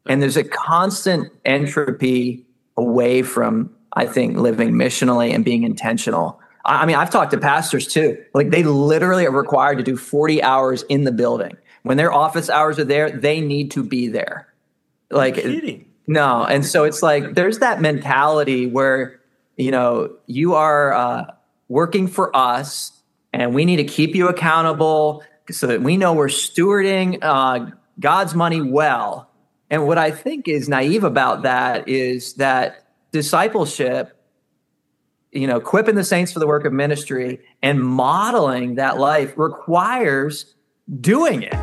And there's a constant entropy away from, I think, living missionally and being intentional. I mean, I've talked to pastors too. Like, they literally are required to do 40 hours in the building. When their office hours are there, they need to be there. Like, no. And so it's like, there's that mentality where, you are working for us and we need to keep you accountable so that we know we're stewarding God's money well. And what I think is naive about that is that discipleship, equipping the saints for the work of ministry and modeling that life requires doing it.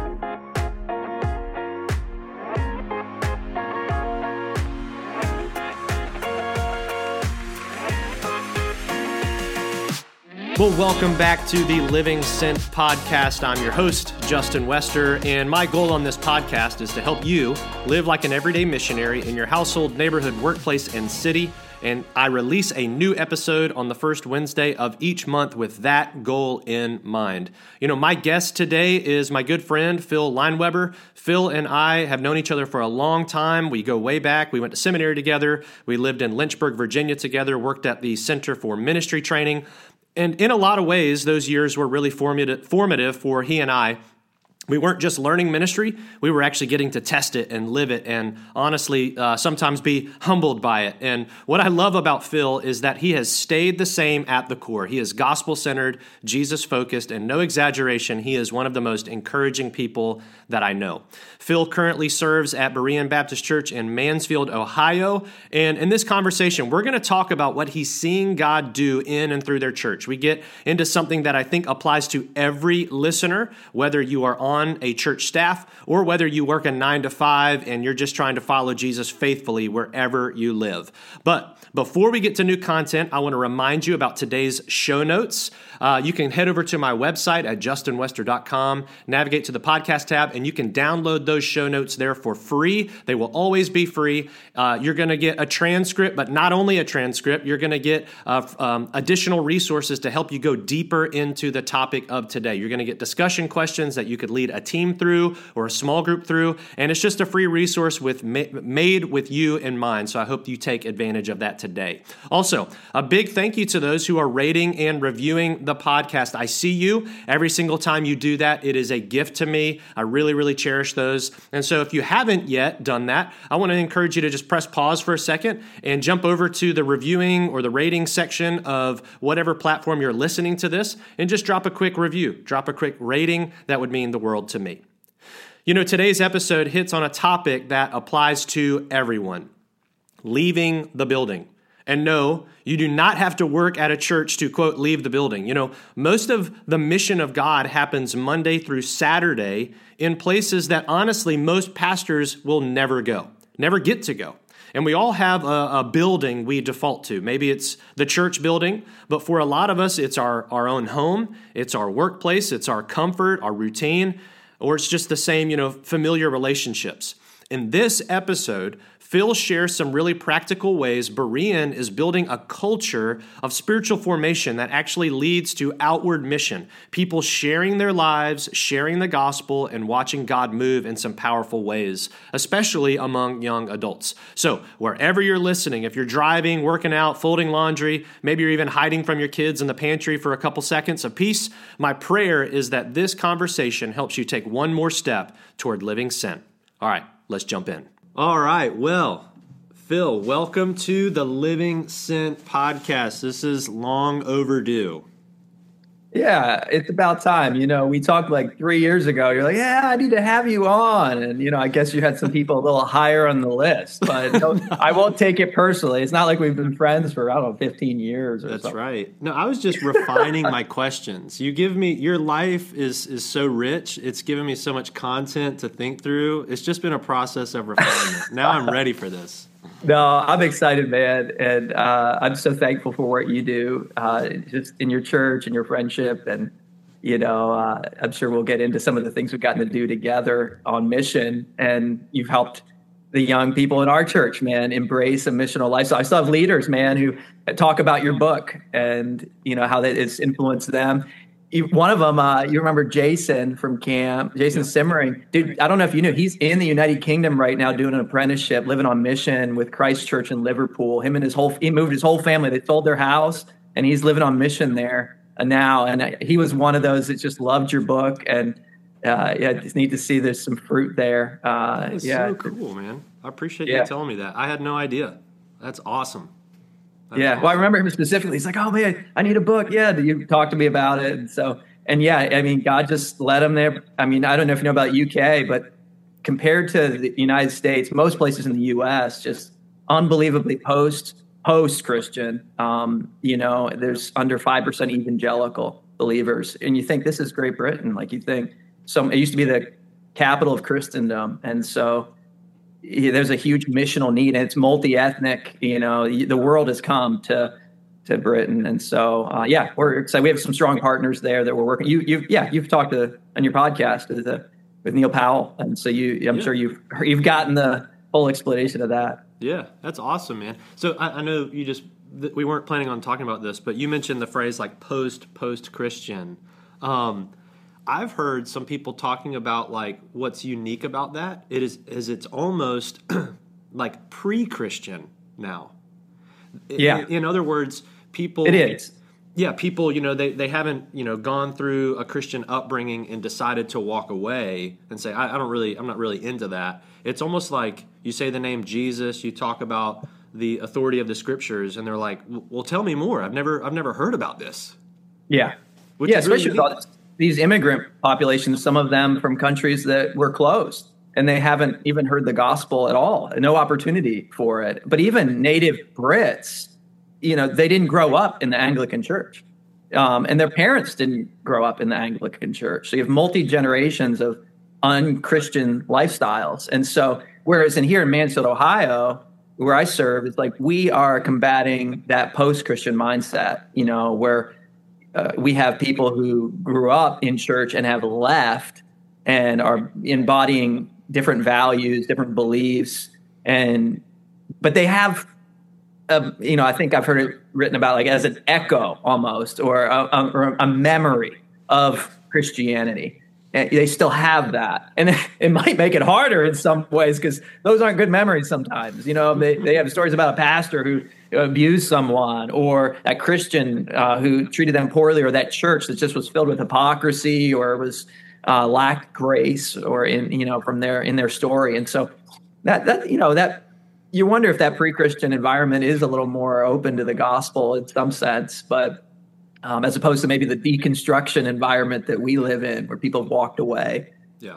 Well, welcome back to the Living Sent podcast. I'm your host, Justin Wester, and my goal on this podcast is to help you live like an everyday missionary in your household, neighborhood, workplace, and city. And I release a new episode on the first Wednesday of each month with that goal in mind. My guest today is my good friend, Phil Lineweber. Phil and I have known each other for a long time. We go way back. We went to seminary together. We lived in Lynchburg, Virginia together, worked at the Center for Ministry Training. And in a lot of ways, those years were really formative for he and I. We weren't just learning ministry, we were actually getting to test it and live it and honestly sometimes be humbled by it. And what I love about Phil is that he has stayed the same at the core. He is gospel-centered, Jesus-focused, and no exaggeration, he is one of the most encouraging people that I know. Phil currently serves at Berean Baptist Church in Mansfield, Ohio. And in this conversation, we're going to talk about what he's seeing God do in and through their church. We get into something that I think applies to every listener, whether you are on a church staff or whether you work a 9-to-5 and you're just trying to follow Jesus faithfully wherever you live. But before we get to new content, I want to remind you about today's show notes. You can head over to my website at justinwester.com, navigate to the podcast tab, and you can download those show notes there for free. They will always be free. You're going to get a transcript, but not only a transcript, you're going to get additional resources to help you go deeper into the topic of today. You're going to get discussion questions that you could lead a team through or a small group through, and it's just a free resource made with you in mind, so I hope you take advantage of that today. Also, a big thank you to those who are rating and reviewing the podcast. I see you every single time you do that. It is a gift to me. I really, really cherish those. And so if you haven't yet done that, I want to encourage you to just press pause for a second and jump over to the reviewing or the rating section of whatever platform you're listening to this and just drop a quick review, drop a quick rating. That would mean the world to me. Today's episode hits on a topic that applies to everyone: leaving the building. And no, you do not have to work at a church to, quote, leave the building. Most of the mission of God happens Monday through Saturday in places that honestly most pastors will never get to go. And we all have a building we default to. Maybe it's the church building, but for a lot of us, it's our own home, it's our workplace, it's our comfort, our routine, or it's just the same, familiar relationships. In this episode, Phil shares some really practical ways Berean is building a culture of spiritual formation that actually leads to outward mission. People sharing their lives, sharing the gospel, and watching God move in some powerful ways, especially among young adults. So wherever you're listening, if you're driving, working out, folding laundry, maybe you're even hiding from your kids in the pantry for a couple seconds of peace, my prayer is that this conversation helps you take one more step toward living sent. All right, let's jump in. All right, well, Phil, welcome to the Living Sent podcast. This is long overdue. Yeah, it's about time. We talked like 3 years ago. You're like, yeah, I need to have you on. And, I guess you had some people a little higher on the list. But no, I won't take it personally. It's not like we've been friends for, 15 years or That's something. right. No, I was just refining my questions. Your life is so rich. It's given me so much content to think through. It's just been a process of refinement. Now I'm ready for this. No, I'm excited, man. And I'm so thankful for what you do just in your church and your friendship. And, I'm sure we'll get into some of the things we've gotten to do together on mission. And you've helped the young people in our church, man, embrace a missional lifestyle. I still have leaders, man, who talk about your book and, how that it's influenced them. one of them, you remember Jason from camp, Jason Simmering. Dude, I don't know if you knew, he's in the United Kingdom right now doing an apprenticeship, living on mission with Christ Church in Liverpool. He moved his whole family. They sold their house, and he's living on mission there now. And he was one of those that just loved your book. And it's neat to see there's some fruit there. That's so cool, man. I appreciate you telling me that. I had no idea. That's awesome. Well, I remember him specifically. He's like, "Oh man, I need a book." Yeah, you talked to me about it, and I mean, God just led him there. I mean, I don't know if you know about UK, but compared to the United States, most places in the U.S. just unbelievably post-Christian. There's under 5% evangelical believers, and you think this is Great Britain. Like you think it used to be the capital of Christendom, and so. There's a huge missional need, and it's multi-ethnic. The world has come to Britain, and so we're excited. We have some strong partners there that we're working. You've talked on your podcast with Neil Powell, and so I'm sure you've gotten the whole explanation of that. Yeah, that's awesome, man. So I know we weren't planning on talking about this, but you mentioned the phrase like post-Christian. I've heard some people talking about like what's unique about that. It's almost like pre-Christian now. In other words, people. It is. Yeah, people. They haven't gone through a Christian upbringing and decided to walk away and say I'm not really into that. It's almost like you say the name Jesus, you talk about the authority of the Scriptures, and they're like, "Well, tell me more. I've never heard about this." Yeah, especially with these immigrant populations, some of them from countries that were closed, and they haven't even heard the gospel at all, no opportunity for it. But even native Brits, they didn't grow up in the Anglican Church, and their parents didn't grow up in the Anglican Church. So you have multi-generations of unchristian lifestyles. And so, whereas here in Mansfield, Ohio, where I serve, it's like we are combating that post-Christian mindset, where we have people who grew up in church and have left and are embodying different values, different beliefs, but they have, I think I've heard it written about like as an echo almost, or a memory of Christianity. And they still have that, and it might make it harder in some ways because those aren't good memories sometimes. They have stories about a pastor who abused someone, or a Christian who treated them poorly, or that church that just was filled with hypocrisy, or was lacked grace, or in their story. And so that you wonder if that pre-Christian environment is a little more open to the gospel in some sense, but. As opposed to maybe the deconstruction environment that we live in, where people have walked away. Yeah.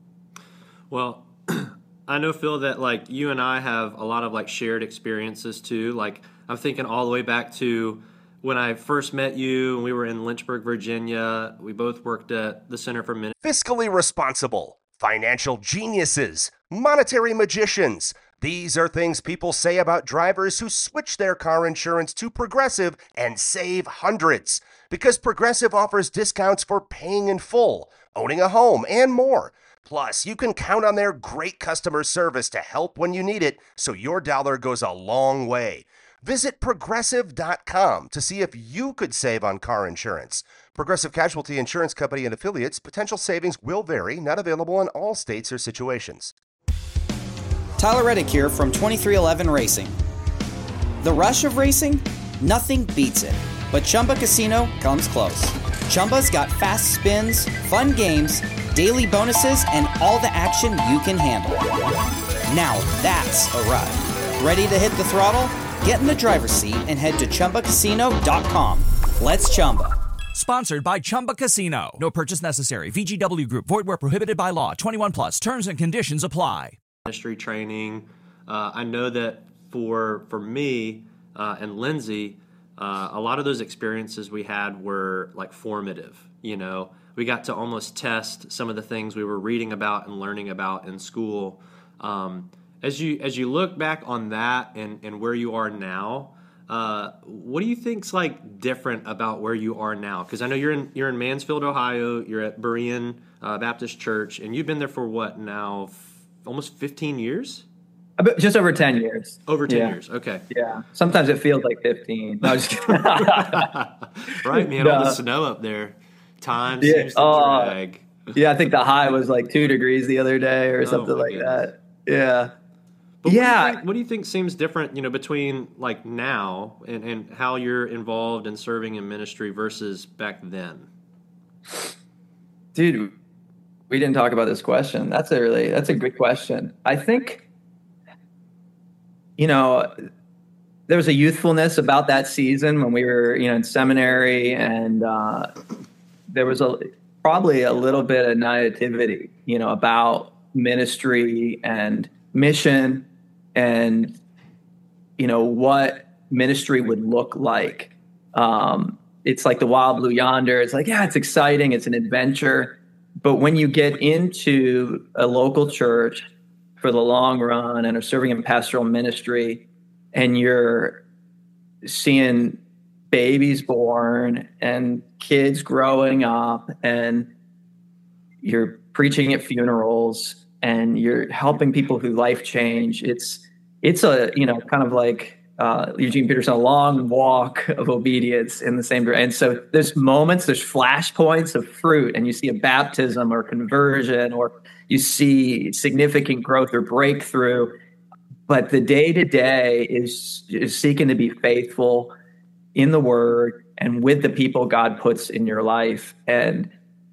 Well, I know, Phil, that like you and I have a lot of like shared experiences too. Like I'm thinking all the way back to when I first met you and we were in Lynchburg, Virginia. We both worked at the Center for Ministry. Fiscally responsible, financial geniuses, monetary magicians. These are things people say about drivers who switch their car insurance to Progressive and save hundreds. Because Progressive offers discounts for paying in full, owning a home, and more. Plus, you can count on their great customer service to help when you need it, so your dollar goes a long way. Visit Progressive.com to see if you could save on car insurance. Progressive Casualty Insurance Company and Affiliates. Potential savings will vary. Not available in all states or situations. Tyler Reddick here from 2311 Racing. The rush of racing? Nothing beats it. But Chumba Casino comes close. Chumba's got fast spins, fun games, daily bonuses, and all the action you can handle. Now that's a ride. Ready to hit the throttle? Get in the driver's seat and head to ChumbaCasino.com. Let's Chumba. Sponsored by Chumba Casino. No purchase necessary. VGW Group. Void where prohibited by law. 21 plus. Terms and conditions apply. Ministry training. I know that for me and Lindsay, a lot of those experiences we had were like formative. We got to almost test some of the things we were reading about and learning about in school. As you look back on that and where you are now, what do you think's like different about where you are now? Because I know you're in Mansfield, Ohio. You're at Berean Baptist Church, and you've been there for what now? Almost 15 years? Just over 10 years. Over 10 years, okay. Yeah. Sometimes it feels like 15. No, I'm just kidding. Right, man, all the snow up there. Time seems to drag. Yeah, I think the high was like 2 degrees the other day or something like that. Yeah. But what do you think seems different, between like now and how you're involved in serving in ministry versus back then? Dude, we didn't talk about this question. That's a good question. I think, there was a youthfulness about that season when we were, in seminary, and there was probably a little bit of naivety, about ministry and mission and, what ministry would look like. It's like the wild blue yonder. It's like, yeah, it's exciting. It's an adventure. But when you get into a local church for the long run and are serving in pastoral ministry, and you're seeing babies born and kids growing up, and you're preaching at funerals, and you're helping people through life change, it's a, kind of like Eugene Peterson, a long walk of obedience in the same direction. And so there's moments, there's flashpoints of fruit, and you see a baptism or conversion, or you see significant growth or breakthrough. But the day-to-day is seeking to be faithful in the Word and with the people God puts in your life. And,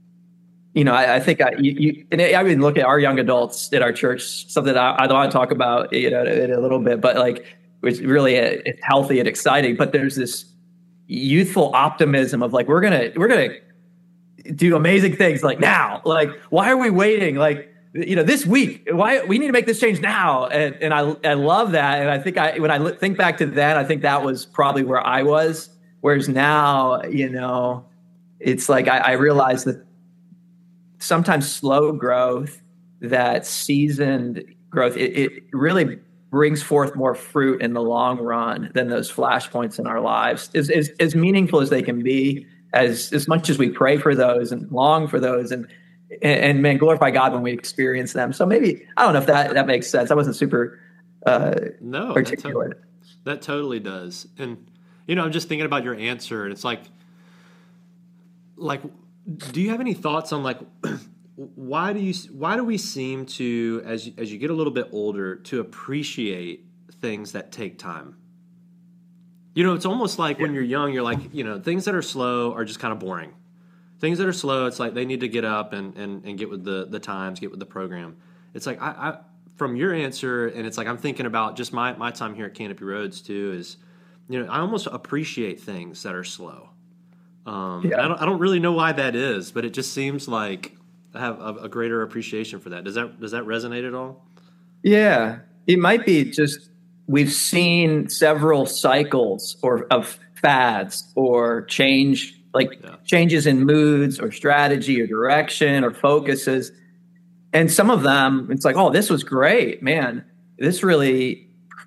I think I mean, look at our young adults at our church, something I don't want to talk about, in a little bit, but like, it's really it's healthy and exciting. But there's this youthful optimism of like, we're gonna do amazing things like now. Like, why are we waiting? Like, this week, why we need to make this change now. And I love that. And I think when I think back to that, I think that was probably where I was. Whereas now, it's like, I realize that sometimes slow growth, that seasoned growth, it really brings forth more fruit in the long run than those flashpoints in our lives. As meaningful as they can be, as much as we pray for those and long for those, and man, glorify God when we experience them. So maybe, I don't know if that makes sense. I wasn't super articulate. That totally does. And, I'm just thinking about your answer, and it's like, do you have any thoughts on like, why do we seem to, as you get a little bit older, to appreciate things that take time? It's almost like when you're young, you're like, things that are slow are just kind of boring. Things that are slow, it's like they need to get up and get with the times, get with the program. It's like, I from your answer, and it's like I'm thinking about just my time here at Canopy Roads too, is, I almost appreciate things that are slow. I don't really know why that is, but it just seems like I have a greater appreciation for that. Does that resonate at all? Yeah, it might be just we've seen several cycles of fads or changes in moods or strategy or direction or focuses. And some of them, it's like, oh, this was great, man. This really,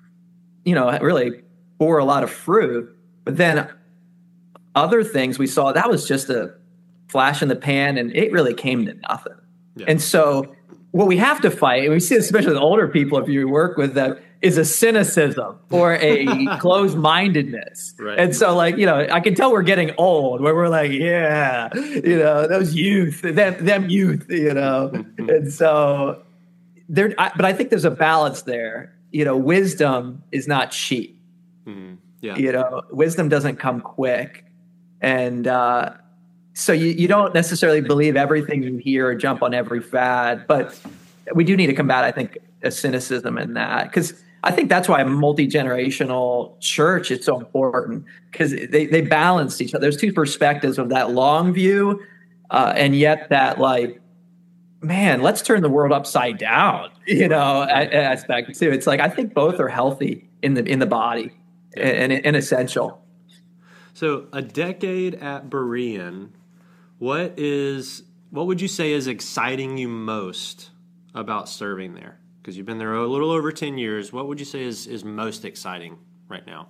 really bore a lot of fruit. But then other things we saw, that was just a flash in the pan, and it really came to nothing. Yeah. And so what we have to fight, and we see this especially with older people, if you work with them, is a cynicism or a closed-mindedness. Right. And so, I can tell we're getting old, where we're like, yeah, those youth, them youth, And so but I think there's a balance there. Wisdom is not cheap. Mm-hmm. Yeah. Wisdom doesn't come quick. And so you don't necessarily believe everything you hear or jump on every fad, but we do need to combat, I think, a cynicism in that, because I think that's why a multi-generational church is so important, because they balance each other. There's two perspectives of that long view, and yet that man, let's turn the world upside down, aspect too. It's like, I think both are healthy in the body and essential. So a decade at Berean, what would you say is exciting you most about serving there? Because you've been there a little over 10 years. What would you say is most exciting right now?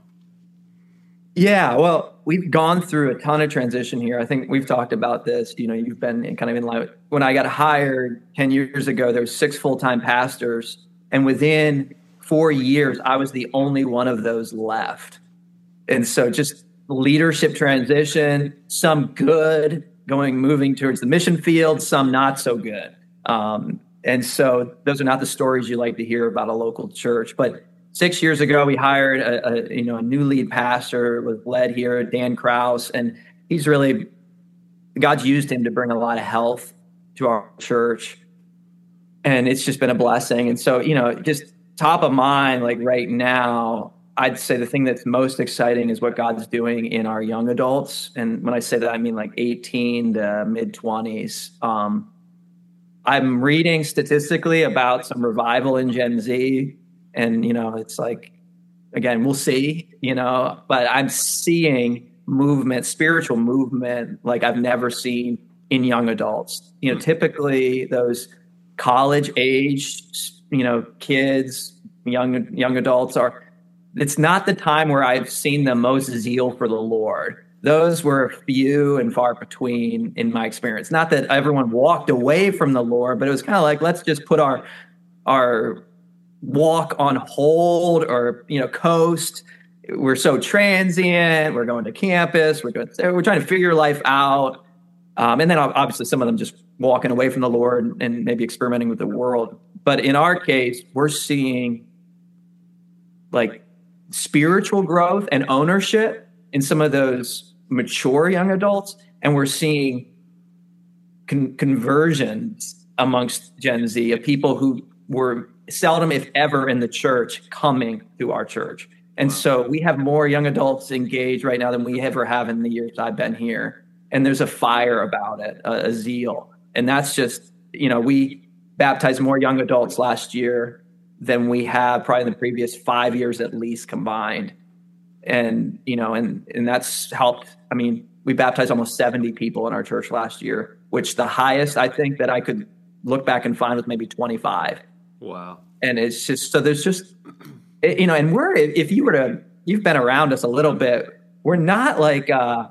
Yeah, well, we've gone through a ton of transition here. I think we've talked about this. You've been kind of in line. When I got hired 10 years ago, there were 6 full-time pastors. And within 4 years, I was the only one of those left. And so just leadership transition, some good, moving towards the mission field, some not so good. And so those are not the stories you like to hear about a local church. But 6 years ago, we hired a new lead pastor, was led here, Dan Kraus, and God's used him to bring a lot of health to our church. And it's just been a blessing. And so, just top of mind, like right now, I'd say the thing that's most exciting is what God's doing in our young adults. And when I say that, I mean like 18 to mid-20s. I'm reading statistically about some revival in Gen Z. And, it's like, again, we'll see, but I'm seeing spiritual movement like I've never seen in young adults. Typically those college age, kids, young adults it's not the time where I've seen the most zeal for the Lord. Those were few and far between in my experience. Not that everyone walked away from the Lord, but it was kind of like, let's just put our walk on hold or, coast. We're so transient. We're going to campus. We're trying to figure life out. And then obviously some of them just walking away from the Lord and maybe experimenting with the world. But in our case, we're seeing like spiritual growth and ownership in some of those mature young adults. And we're seeing conversions amongst Gen Z of people who were seldom, if ever, in the church coming to our church. And so we have more young adults engaged right now than we ever have in the years I've been here. And there's a fire about it, a zeal. And that's just, we baptized more young adults last year than we have probably in the previous 5 years at least combined. And, and that's helped. I mean, we baptized almost 70 people in our church last year, which the highest I think that I could look back and find was maybe 25. Wow. And it's just, so there's just, and you've been around us a little bit, we're not like,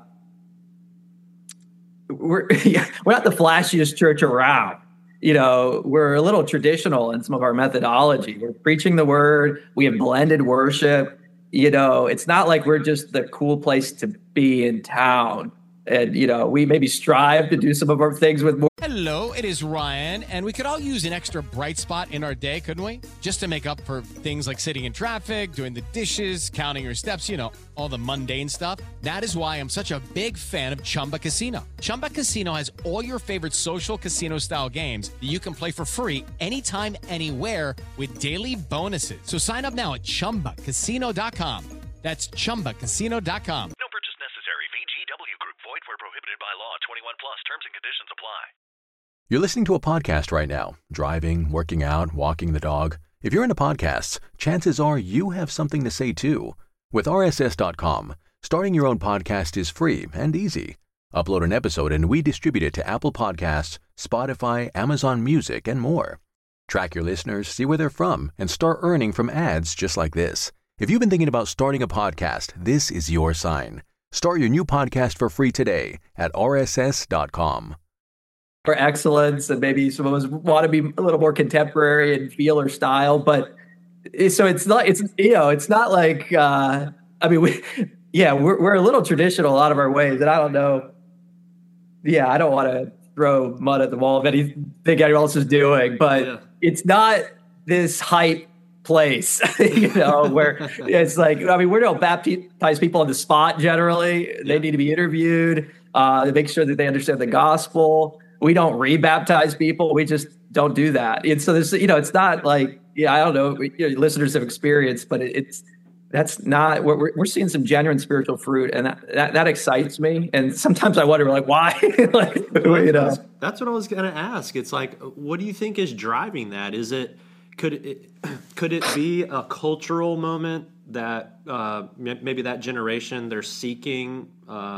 we're not the flashiest church around. We're a little traditional in some of our methodology. We're preaching the word. We have blended worship. It's not like we're just the cool place to be in town. And, we maybe strive to do some of our things with more. Hello, it is Ryan, and we could all use an extra bright spot in our day, couldn't we? Just to make up for things like sitting in traffic, doing the dishes, counting your steps, all the mundane stuff. That is why I'm such a big fan of Chumba Casino. Chumba Casino has all your favorite social casino-style games that you can play for free anytime, anywhere with daily bonuses. So sign up now at ChumbaCasino.com. That's ChumbaCasino.com. No purchase necessary. VGW Group. Void where prohibited by law. 21 plus. Terms and conditions apply. You're listening to a podcast right now. Driving, working out, walking the dog. If you're into podcasts, chances are you have something to say too. With RSS.com, starting your own podcast is free and easy. Upload an episode and we distribute it to Apple Podcasts, Spotify, Amazon Music, and more. Track your listeners, see where they're from, and start earning from ads just like this. If you've been thinking about starting a podcast, this is your sign. Start your new podcast for free today at RSS.com. For excellence, and maybe some of us want to be a little more contemporary and feel or style, but so it's not like we're a little traditional a lot of our ways, and I don't know. Yeah, I don't want to throw mud at the wall of anything anyone else is doing, but it's not this hype place, where it's like, we don't baptize people on the spot generally. They need to be interviewed to make sure that they understand the gospel. We don't rebaptize people. We just don't do that. And so there's, it's not like, I don't know, listeners have experienced, but that's not what we're seeing some genuine spiritual fruit. And that excites me. And sometimes I wonder, like, why? That's what I was going to ask. It's like, what do you think is driving that? Could it be a cultural moment that maybe that generation, they're seeking,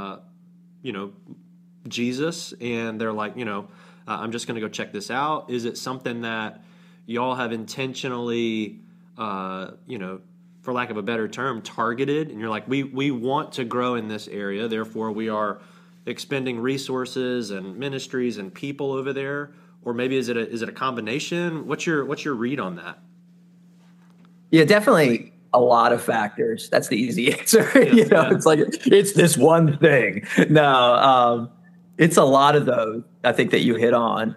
Jesus, and they're like, I'm just going to go check this out? Is it something that y'all have intentionally, for lack of a better term, targeted, and you're like, we want to grow in this area, therefore we are expending resources and ministries and people over there? Or maybe is it a combination? What's your read on that? Yeah, definitely a lot of factors. That's the easy answer. It's like, it's this one thing. No, It's a lot of those, I think, that you hit on.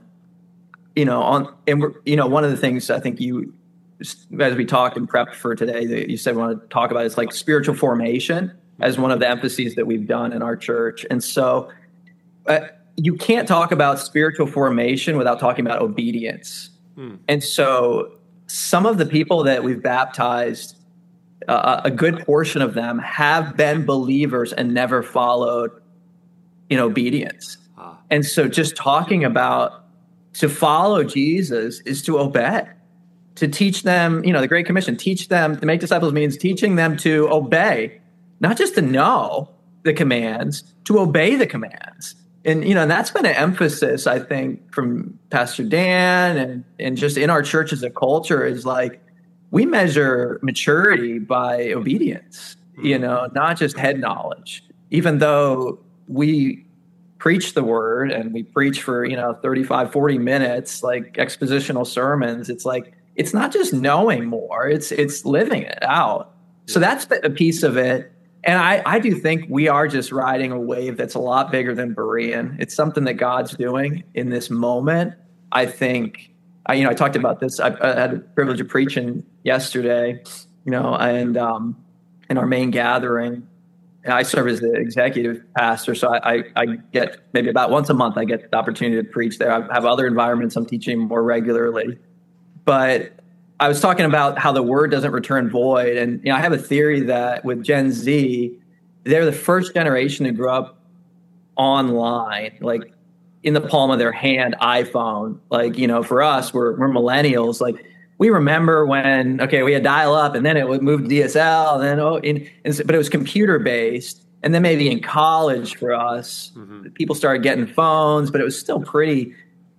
One of the things I think you, as we talked and prepped for today, that you said we want to talk about is like spiritual formation as one of the emphases that we've done in our church. And so you can't talk about spiritual formation without talking about obedience. And so some of the people that we've baptized, a good portion of them have been believers and never followed in obedience. And so just talking about to follow Jesus is to obey, to teach them, the Great Commission, teach them to make disciples means teaching them to obey, not just to know the commands, to obey the commands. And, and that's been an emphasis, I think, from Pastor Dan and just in our church as a culture is like, we measure maturity by obedience, not just head knowledge, even though we preach the word and we preach for, 35, 40 minutes, like expositional sermons. It's like, it's not just knowing more, it's living it out. So that's a piece of it. And I do think we are just riding a wave that's a lot bigger than Berean. It's something that God's doing in this moment. I think, I talked about this. I had the privilege of preaching yesterday, and in our main gathering, I serve as the executive pastor. So I get maybe about once a month, I get the opportunity to preach there. I have other environments I'm teaching more regularly. But I was talking about how the word doesn't return void. And I have a theory that with Gen Z, they're the first generation to grow up online, like in the palm of their hand, iPhone. Like, for us, we're millennials. Like we remember when, we had dial up and then it would move to DSL and then, but it was computer based. And then maybe in college for us, people started getting phones, but it was still pretty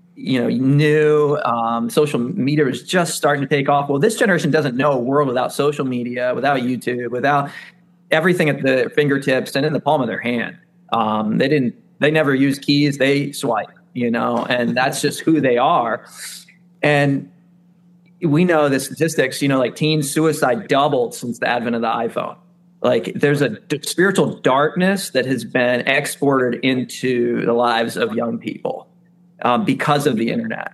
new. Social media was just starting to take off. Well, this generation doesn't know a world without social media, without YouTube, without everything at the fingertips and in the palm of their hand. They never use keys, they swipe, and that's just who they are. And we know the statistics, like teen suicide doubled since the advent of the iPhone. Like there's a spiritual darkness that has been exported into the lives of young people. Because of the internet,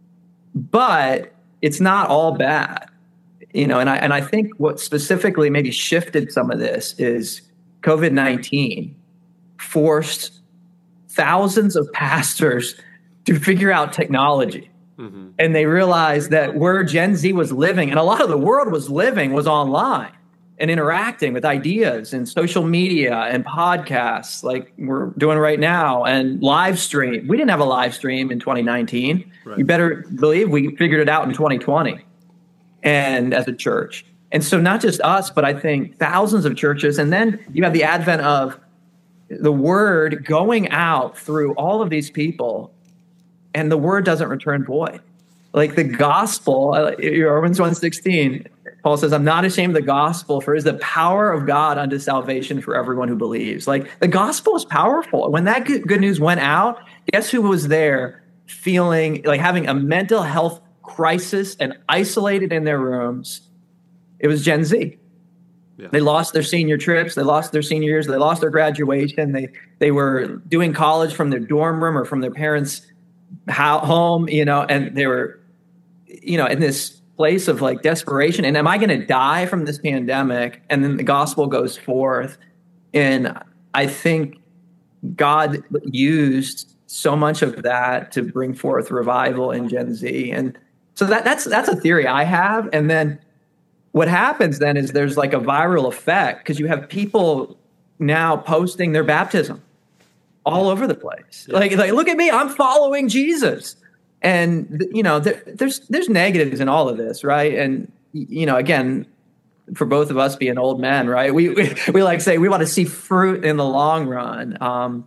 but it's not all bad, and I think what specifically maybe shifted some of this is COVID-19 forced thousands of pastors to figure out technology, and they realized that where Gen Z was living, and a lot of the world was living, was online and interacting with ideas and social media and podcasts like we're doing right now and live stream. We didn't have a live stream in 2019. Right. You better believe we figured it out in 2020 and as a church. And so not just us, but I think thousands of churches. And then you have the advent of the word going out through all of these people and the word doesn't return void. Like the gospel, Romans 1:16, Paul says, I'm not ashamed of the gospel, for it is the power of God unto salvation for everyone who believes. Like the gospel is powerful. When that good news went out, guess who was there feeling like having a mental health crisis and isolated in their rooms? It was Gen Z. Yeah. They lost their senior trips. They lost their senior years. They lost their graduation. They were doing college from their dorm room or from their parents' home, and they were, in this place of like desperation. And am I going to die from this pandemic? And then the gospel goes forth. And I think God used so much of that to bring forth revival in Gen Z. And so that's a theory I have. And then what happens then is there's like a viral effect because you have people now posting their baptism all over the place. Yeah. Like look at me, I'm following Jesus. And there's negatives in all of this, right? And again, for both of us being old men, right? We like say we want to see fruit in the long run,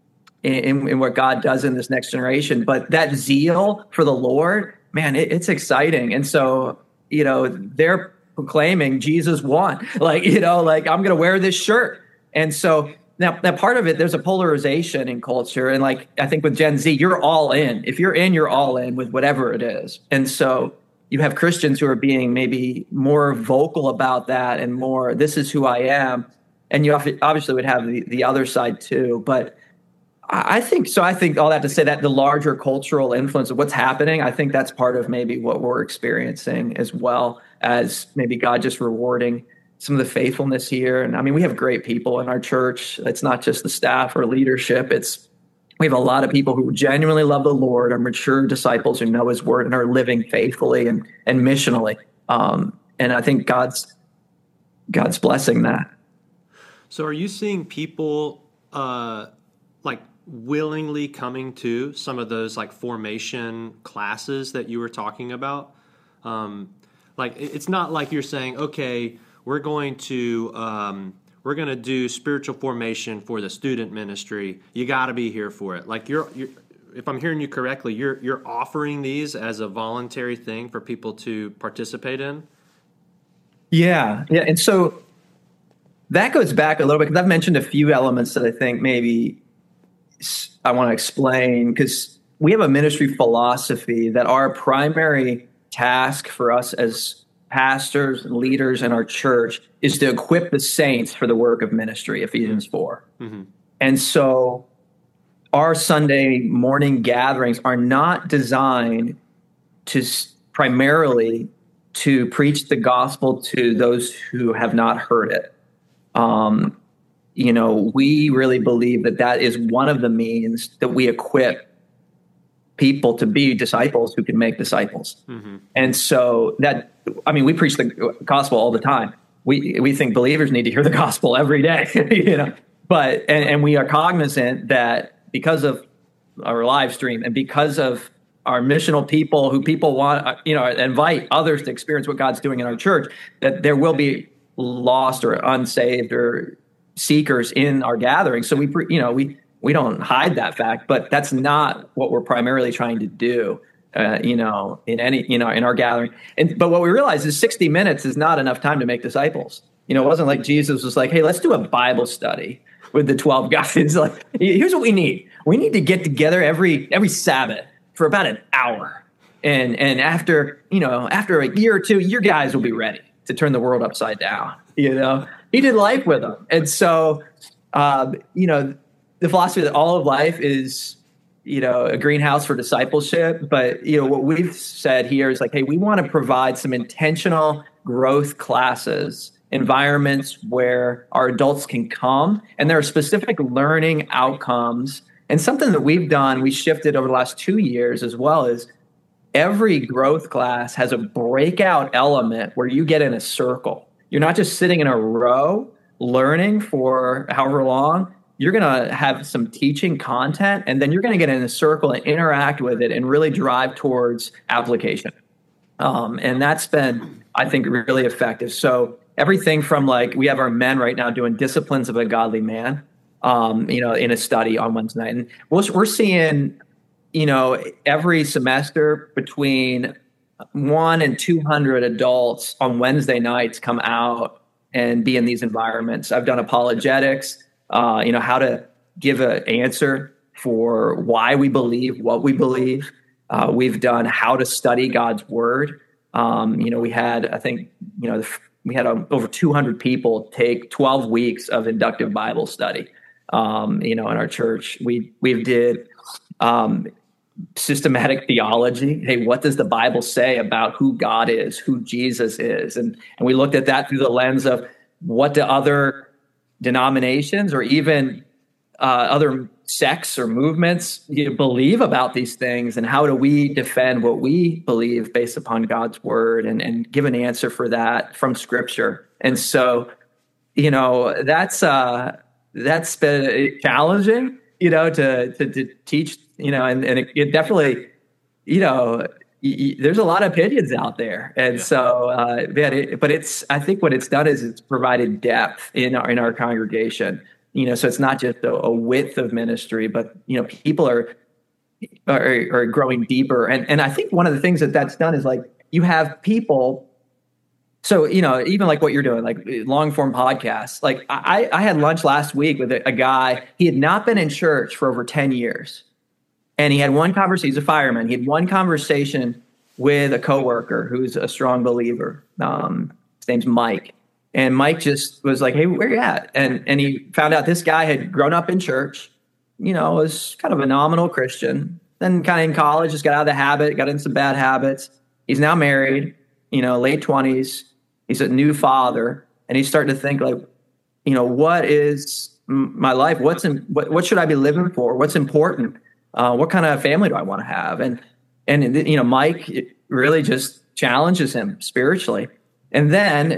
in what God does in this next generation. But that zeal for the Lord, man, it's exciting. And so they're proclaiming Jesus won. Like I'm going to wear this shirt, and so. Now, part of it, there's a polarization in culture. And like, I think with Gen Z, you're all in. If you're in, you're all in with whatever it is. And so you have Christians who are being maybe more vocal about that and more, this is who I am. And you obviously would have the other side too. But I think so. I think all that to say that the larger cultural influence of what's happening, I think that's part of maybe what we're experiencing, as well as maybe God just rewarding some of the faithfulness here. And I mean, we have great people in our church. It's not just the staff or leadership. We have a lot of people who genuinely love the Lord, are mature disciples who know his word and are living faithfully and missionally. And I think God's blessing that. So are you seeing people like willingly coming to some of those like formation classes that you were talking about? Like, it's not like you're saying, okay, we're going to do spiritual formation for the student ministry. You got to be here for it. Like you're, if I'm hearing you correctly, you're offering these as a voluntary thing for people to participate in. Yeah. And so that goes back a little bit, because I've mentioned a few elements that I think maybe I want to explain, because we have a ministry philosophy that our primary task for us as pastors and leaders in our church is to equip the saints for the work of ministry, Ephesians 4. Mm-hmm. And so our Sunday morning gatherings are not designed to primarily to preach the gospel to those who have not heard it. We really believe that is one of the means that we equip people to be disciples who can make disciples. Mm-hmm. And so we preach the gospel all the time. We think believers need to hear the gospel every day, but we are cognizant that because of our live stream and because of our missional people who people want, invite others to experience what God's doing in our church, that there will be lost or unsaved or seekers in our gathering. So we don't hide that fact, but that's not what we're primarily trying to do, in our gathering. But what we realize is 60 minutes is not enough time to make disciples. It wasn't like Jesus was like, hey, let's do a Bible study with the 12 guys. It's like, here's what we need. We need to get together every Sabbath for about an hour. And after a year or two, your guys will be ready to turn the world upside down. He did life with them. And so, the philosophy that all of life is, a greenhouse for discipleship. But, what we've said here is like, hey, we want to provide some intentional growth classes, environments where our adults can come, and there are specific learning outcomes. And something that we've done, we shifted over the last 2 years as well, is every growth class has a breakout element where you get in a circle. You're not just sitting in a row learning for however long. You're going to have some teaching content, and then you're going to get in a circle and interact with it and really drive towards application. And that's been, I think, really effective. So everything from we have our men right now doing disciplines of a godly man, in a study on Wednesday night. And we're seeing, every semester between 100 and 200 adults on Wednesday nights come out and be in these environments. I've done apologetics, how to give an answer for why we believe what we believe. We've done how to study God's word. We had, over 200 people take 12 weeks of inductive Bible study, in our church. We did systematic theology. Hey, what does the Bible say about who God is, who Jesus is? And we looked at that through the lens of what do other denominations or even other sects or movements believe about these things, and how do we defend what we believe based upon God's word and give an answer for that from Scripture. And so, that's been challenging, to teach, and it definitely, there's a lot of opinions out there. And so, I think what it's done is it's provided depth in our congregation, so it's not just a width of ministry, but, people are growing deeper. And I think one of the things that's done is you have people. So, even like what you're doing, like long form podcasts, I had lunch last week with a guy. He had not been in church for over 10 years. And he had one conversation. He's a fireman. He had one conversation with a coworker who's a strong believer. His name's Mike. And Mike just was like, hey, where you at? And he found out this guy had grown up in church. was kind of a nominal Christian. Then kind of in college, just got out of the habit, got into some bad habits. He's now married, late 20s. He's a new father, and he's starting to think like, what is my life? What should I be living for? What's important? What kind of family do I want to have? And Mike really just challenges him spiritually. And then,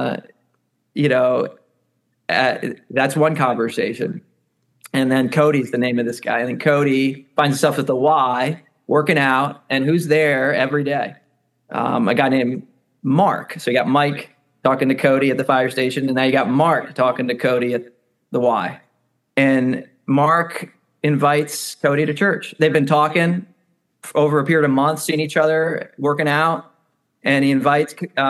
that's one conversation. And then Cody's the name of this guy. And then Cody finds himself at the Y working out. And who's there every day? A guy named Mark. So you got Mike talking to Cody at the fire station. And now you got Mark talking to Cody at the Y. And Mark invites Cody to church. They've been talking over a period of months, seeing each other, working out. And he invites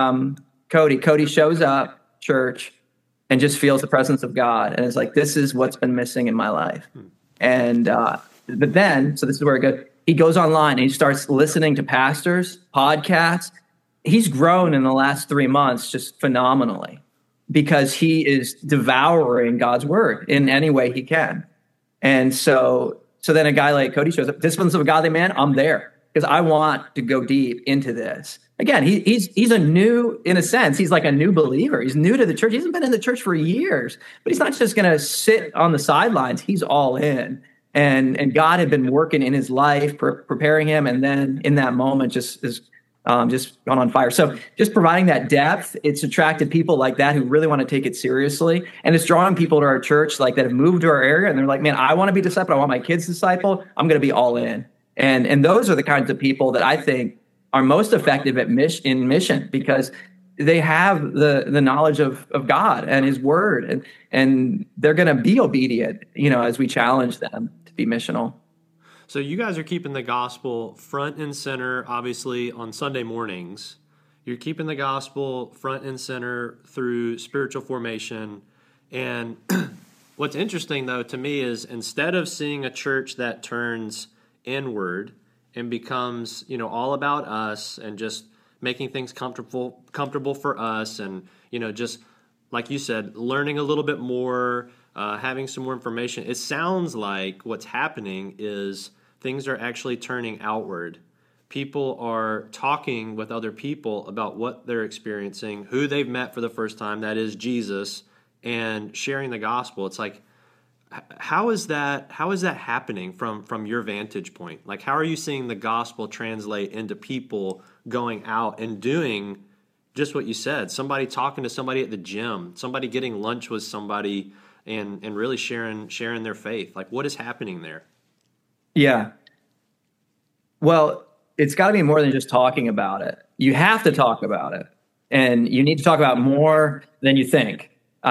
Cody. Cody shows up church and just feels the presence of God. And it's like, this is what's been missing in my life. And, but then, so this is where it goes. He goes online and he starts listening to pastors, podcasts. He's grown in the last 3 months just phenomenally because he is devouring God's word in any way he can. And so then a guy like Cody shows up, Disciplines of a Godly Man, I'm there because I want to go deep into this. Again, he's a new, in a sense, he's like a new believer. He's new to the church. He hasn't been in the church for years, but he's not just going to sit on the sidelines. He's all in. And God had been working in his life, preparing him. And then in that moment, just gone on fire. So just providing that depth, it's attracted people like that who really want to take it seriously. And it's drawing people to our church like that have moved to our area. And they're like, man, I want to be discipled. I want my kids discipled. I'm going to be all in. And those are the kinds of people that I think are most effective in mission because they have the knowledge of God and his word, and they're going to be obedient, as we challenge them to be missional. So you guys are keeping the gospel front and center, obviously, on Sunday mornings. You're keeping the gospel front and center through spiritual formation. And what's interesting, though, to me is instead of seeing a church that turns inward and becomes, all about us and just making things comfortable for us and, just like you said, learning a little bit more, having some more information. It sounds like what's happening is things are actually turning outward. People are talking with other people about what they're experiencing, who they've met for the first time, that is Jesus, and sharing the gospel. It's like, how is that happening from your vantage point? Like, how are you seeing the gospel translate into people going out and doing just what you said? Somebody talking to somebody at the gym, somebody getting lunch with somebody and really sharing their faith. Like, what is happening there? Yeah. Well, it's got to be more than just talking about it. You have to talk about it, and you need to talk about more than you think.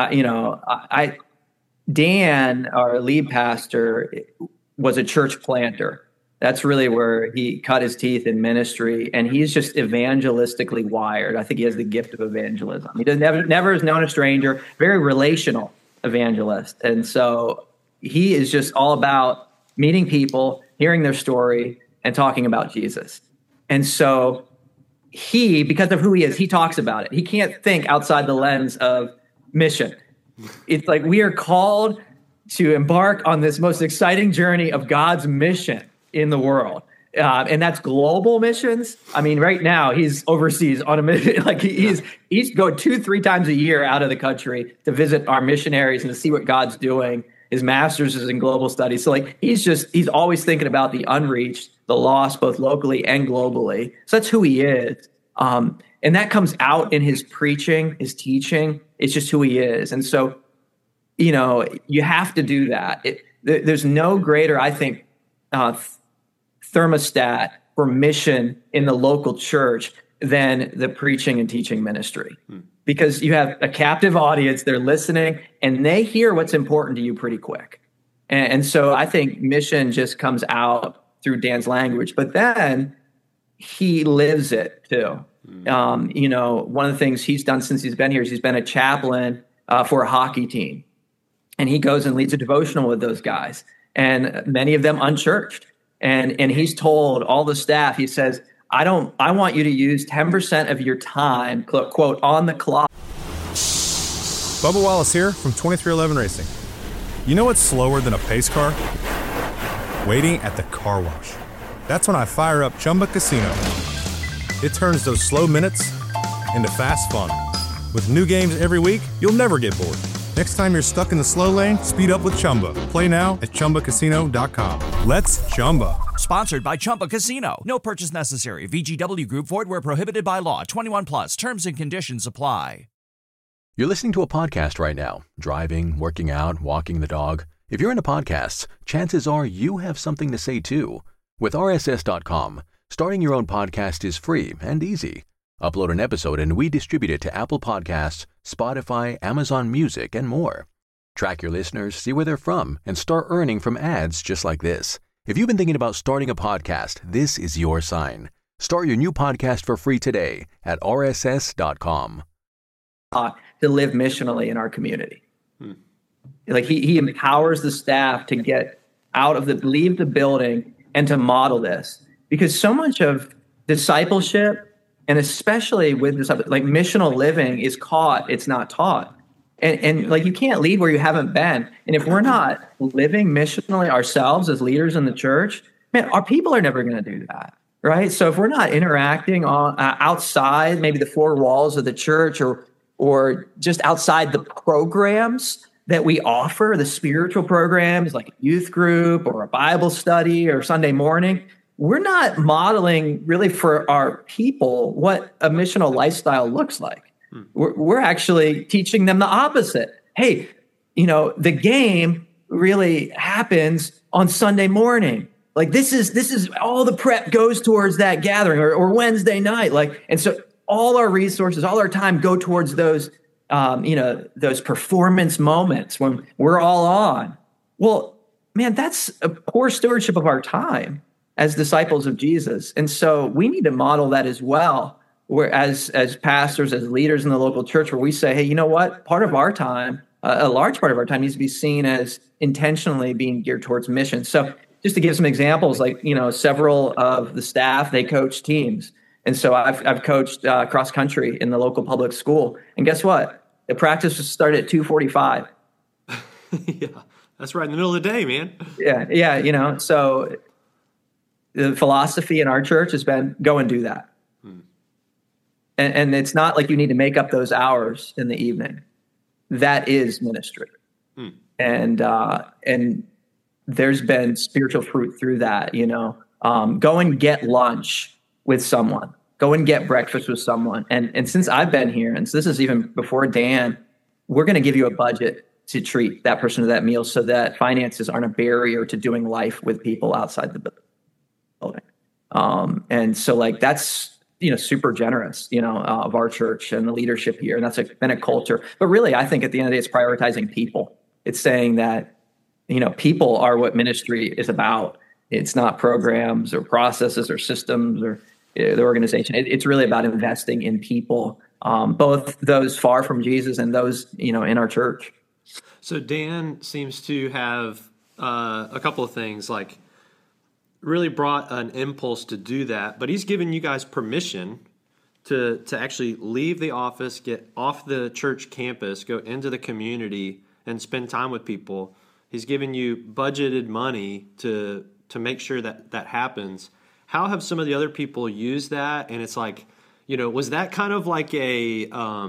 Dan, our lead pastor, was a church planter. That's really where he cut his teeth in ministry, and he's just evangelistically wired. I think he has the gift of evangelism. He never has known a stranger, very relational evangelist. And so he is just all about meeting people, hearing their story, and talking about Jesus. And so he, because of who he is, he talks about it. He can't think outside the lens of mission. It's like we are called to embark on this most exciting journey of God's mission in the world. And that's global missions. I mean, right now he's overseas on a mission. Like he's going 2-3 times a year out of the country to visit our missionaries and to see what God's doing. His master's is in global studies. So like he's always thinking about the unreached, the lost, both locally and globally. So that's who he is. And that comes out in his preaching, his teaching. It's just who he is. And so, you have to do that. There's no greater, I think, thermostat for mission in the local church than the preaching and teaching ministry. Because you have a captive audience, they're listening, and they hear what's important to you pretty quick. And so I think mission just comes out through Dan's language, but then he lives it too. One of the things he's done since he's been here is he's been a chaplain for a hockey team. And he goes and leads a devotional with those guys, and many of them unchurched. And he's told all the staff, he says, I want you to use 10% of your time, quote, on the clock. Bubba Wallace here from 2311 Racing. You know what's slower than a pace car? waiting at the car wash. That's when I fire up Chumba Casino. It turns those slow minutes into fast fun. With new games every week, you'll never get bored. Next time you're stuck in the slow lane, speed up with Chumba. Play now at ChumbaCasino.com. Let's Chumba. Sponsored by Chumba Casino. No purchase necessary. VGW Group. Void where prohibited by law. 21 plus. Terms and conditions apply. You're listening to a podcast right now. Driving, working out, walking the dog. If you're into podcasts, chances are you have something to say too. With RSS.com, starting your own podcast is free and easy. Upload an episode and we distribute it to Apple Podcasts, Spotify, Amazon Music, and more. Track your listeners, see where they're from, and start earning from ads just like this. If you've been thinking about starting a podcast, this is your sign. Start your new podcast for free today at RSS.com. To live missionally in our community. Like he empowers the staff to get out of leave the building and to model this. Because so much of discipleship, and especially with this, like missional living, is caught, it's not taught. And like you can't lead where you haven't been. And if we're not living missionally ourselves as leaders in the church, man, our people are never going to do that, right? So if we're not interacting outside maybe the four walls of the church or just outside the programs that we offer, the spiritual programs like a youth group or a Bible study or Sunday morning, we're not modeling really for our people what a missional lifestyle looks like. We're actually teaching them the opposite. Hey, the game really happens on Sunday morning. Like this is all the prep goes towards that gathering or Wednesday night. And so all our resources, all our time go towards those, those performance moments when we're all on. Well, man, that's a poor stewardship of our time as disciples of Jesus. And so we need to model that as well, where as pastors, as leaders in the local church, where we say, hey, you know what? Part of our time, a large part of our time needs to be seen as intentionally being geared towards mission. So just to give some examples, several of the staff, they coach teams. And so I've coached cross country in the local public school. And guess what? The practice started at 2:45. Yeah, that's right in the middle of the day, man. Yeah. So the philosophy in our church has been go and do that. And it's not like you need to make up those hours in the evening. That is ministry. And there's been spiritual fruit through that, go and get lunch with someone, go and get breakfast with someone. And since I've been here, and so this is even before Dan, we're going to give you a budget to treat that person to that meal so that finances aren't a barrier to doing life with people outside the building. And so that's, super generous, of our church and the leadership here. And that's been a culture. But really, I think at the end of the day, it's prioritizing people. It's saying that, people are what ministry is about. It's not programs or processes or systems or the organization. It's really about investing in people, both those far from Jesus and those, in our church. So Dan seems to have a couple of things really brought an impulse to do that, but he's given you guys permission to actually leave the office, get off the church campus, go into the community and spend time with people. He's given you budgeted money to make sure that happens. How have some of the other people used that? And it's was that kind of like a,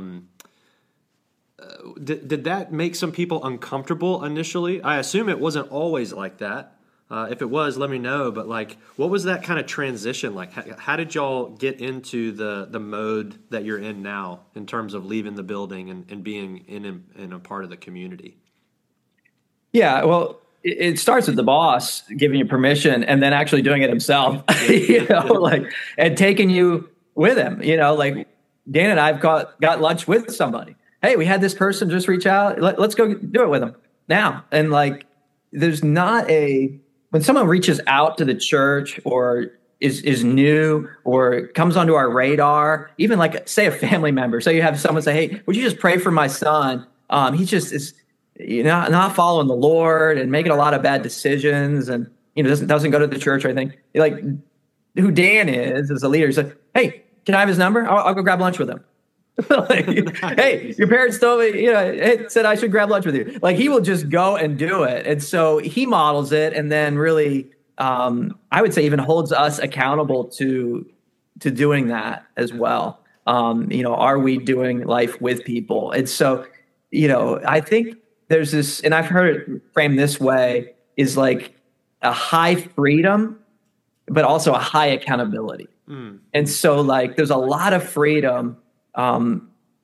did that make some people uncomfortable initially? I assume it wasn't always like that. If it was, let me know. But what was that kind of transition like? How did y'all get into the mode that you're in now in terms of leaving the building and being in a part of the community? Yeah, well, it starts with the boss giving you permission and then actually doing it himself, and taking you with him. Dan and I've got lunch with somebody. Hey, we had this person just reach out. Let's go do it with them now. And there's not when someone reaches out to the church or is new or comes onto our radar, even say a family member. So you have someone say, hey, would you just pray for my son? He just is not following the Lord and making a lot of bad decisions and doesn't go to the church or anything. Who Dan is as a leader. He's like, hey, can I have his number? I'll go grab lunch with him. Hey, your parents told me, said I should grab lunch with you. He will just go and do it. And so he models it and then really I would say even holds us accountable to doing that as well. Are we doing life with people? And so, I think there's this, and I've heard it framed this way, is like a high freedom, but also a high accountability. And so like, there's a lot of freedom, and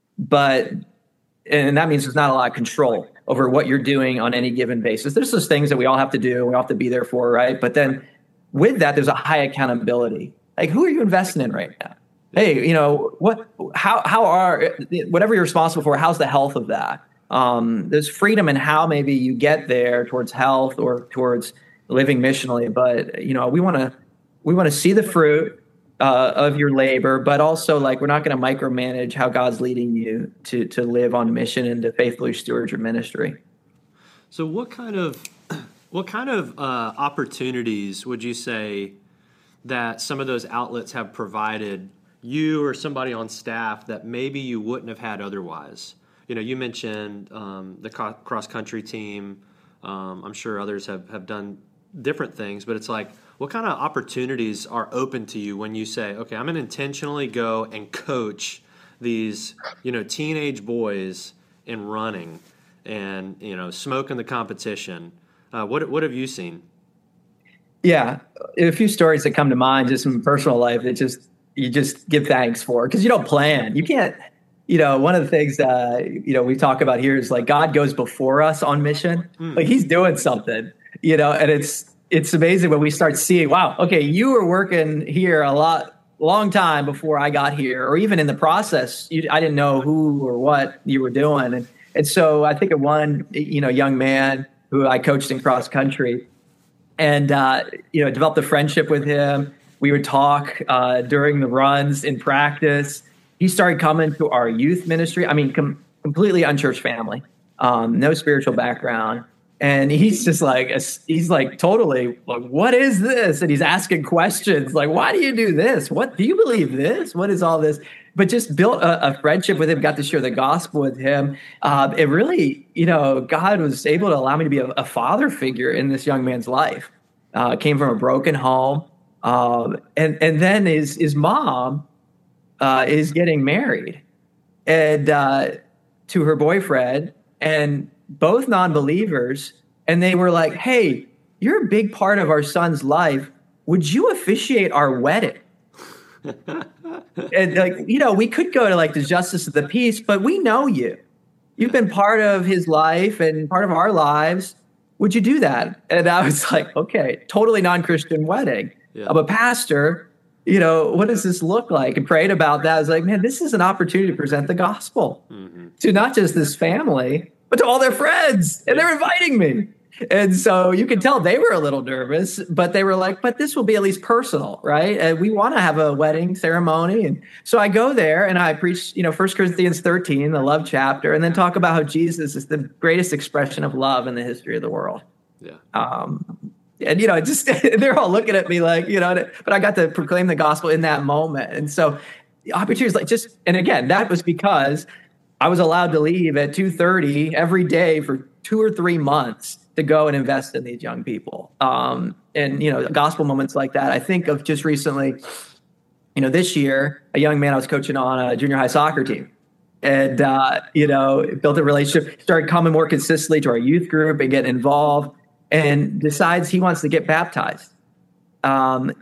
that means there's not a lot of control over what you're doing on any given basis. There's those things that we all have to do, we all have to be there for, right? But then with that, there's a high accountability. Like, who are you investing in right now? Hey, how are, whatever you're responsible for, how's the health of that? There's freedom in how maybe you get there towards health or towards living missionally. But, we want to see the fruit of your labor, but also like, we're not going to micromanage how God's leading you to live on mission and to faithfully steward your ministry. So what kind of opportunities would you say that some of those outlets have provided you or somebody on staff that maybe you wouldn't have had otherwise? You mentioned the cross-country team. I'm sure others have done different things, but it's like, what kind of opportunities are open to you when you say, okay, I'm going to intentionally go and coach these, teenage boys in running and, smoking the competition? What have you seen? Yeah, a few stories that come to mind just in personal life that you just give thanks for, because you don't plan. You can't, one of the things we talk about here is like God goes before us on mission. Like he's doing something, and it's amazing when we start seeing, wow, okay, you were working here long time before I got here, or even in the process, I didn't know who or what you were doing. And so I think of one, young man who I coached in cross country, and developed a friendship with him. We would talk during the runs in practice. He started coming to our youth ministry. I mean, completely unchurched family, no spiritual background. And he's just like, totally like, what is this? And he's asking questions like, why do you do this? What do you believe this? What is all this? But just built a friendship with him, got to share the gospel with him. It really, God was able to allow me to be a father figure in this young man's life. Came from a broken home. And then his mom is getting married and to her boyfriend, and both non-believers. And they were like, hey, you're a big part of our son's life. Would you officiate our wedding? And we could go to like the justice of the peace, but we know you. You've been part of his life and part of our lives. Would you do that? And I was like, okay, totally non-Christian wedding. Yeah. I'm a pastor. What does this look like? And prayed about that. I was like, man, this is an opportunity to present the gospel to not just this family, but to all their friends. And they're inviting me. And so you can tell they were a little nervous, but they were like, but this will be at least personal, right? And we want to have a wedding ceremony. And so I go there and I preach, 1 Corinthians 13, the love chapter, and then talk about how Jesus is the greatest expression of love in the history of the world. Yeah. And, just they're all looking at me like, but I got to proclaim the gospel in that moment. And so the opportunities and again, that was because I was allowed to leave at 2:30 every day for 2 or 3 months to go and invest in these young people. And, gospel moments like that. I think of just recently, this year, a young man I was coaching on a junior high soccer team. And, built a relationship, started coming more consistently to our youth group and getting involved, and decides he wants to get baptized. And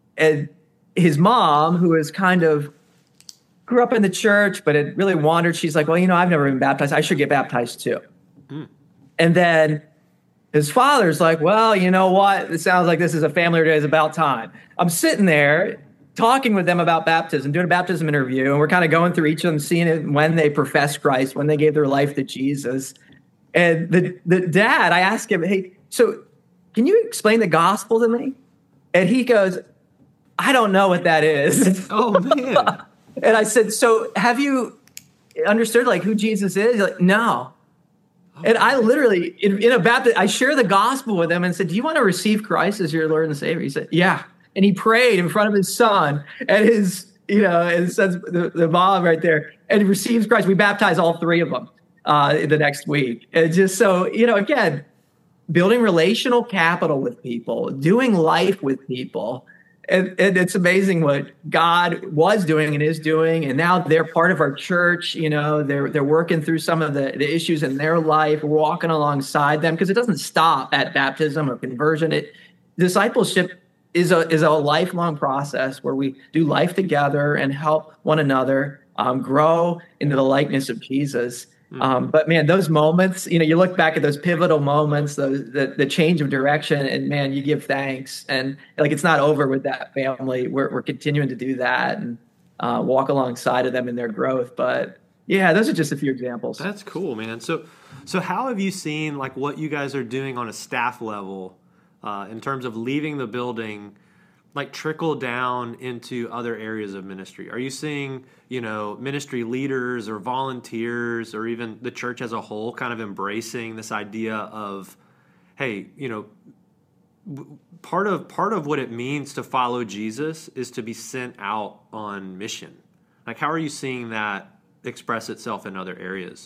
his mom, who is kind of grew up in the church, but had really wandered, she's like, well, I've never been baptized. I should get baptized too. And then his father's like, well, you know what? It sounds like this is a family day. It's about time. I'm sitting there talking with them about baptism, doing a baptism interview, and we're kind of going through each of them, seeing it when they professed Christ, when they gave their life to Jesus. And the dad, I asked him, hey, so can you explain the gospel to me? And he goes, I don't know what that is. Oh, man. And I said, so have you understood like who Jesus is? He's like, no. And I literally, in a Baptist, I share the gospel with him and said, do you want to receive Christ as your Lord and Savior? He said, yeah. And he prayed in front of his son and his son's the mom right there, and he receives Christ. We baptized all 3 of them the next week. And just so, again, building relational capital with people, doing life with people. And it's amazing what God was doing and is doing. And now they're part of our church. They're working through some of the issues in their life. We're walking alongside them because it doesn't stop at baptism or conversion. Discipleship is a lifelong process where we do life together and help one another grow into the likeness of Jesus. But man, those moments, you look back at those pivotal moments, the change of direction, and man, you give thanks. And like, it's not over with that family. We're continuing to do that and walk alongside of them in their growth. But yeah, those are just a few examples. That's cool, man. So how have you seen like what you guys are doing on a staff level in terms of leaving the building, like trickle down into other areas of ministry? Are you seeing, ministry leaders or volunteers or even the church as a whole kind of embracing this idea of, hey, part of what it means to follow Jesus is to be sent out on mission? Like, how are you seeing that express itself in other areas?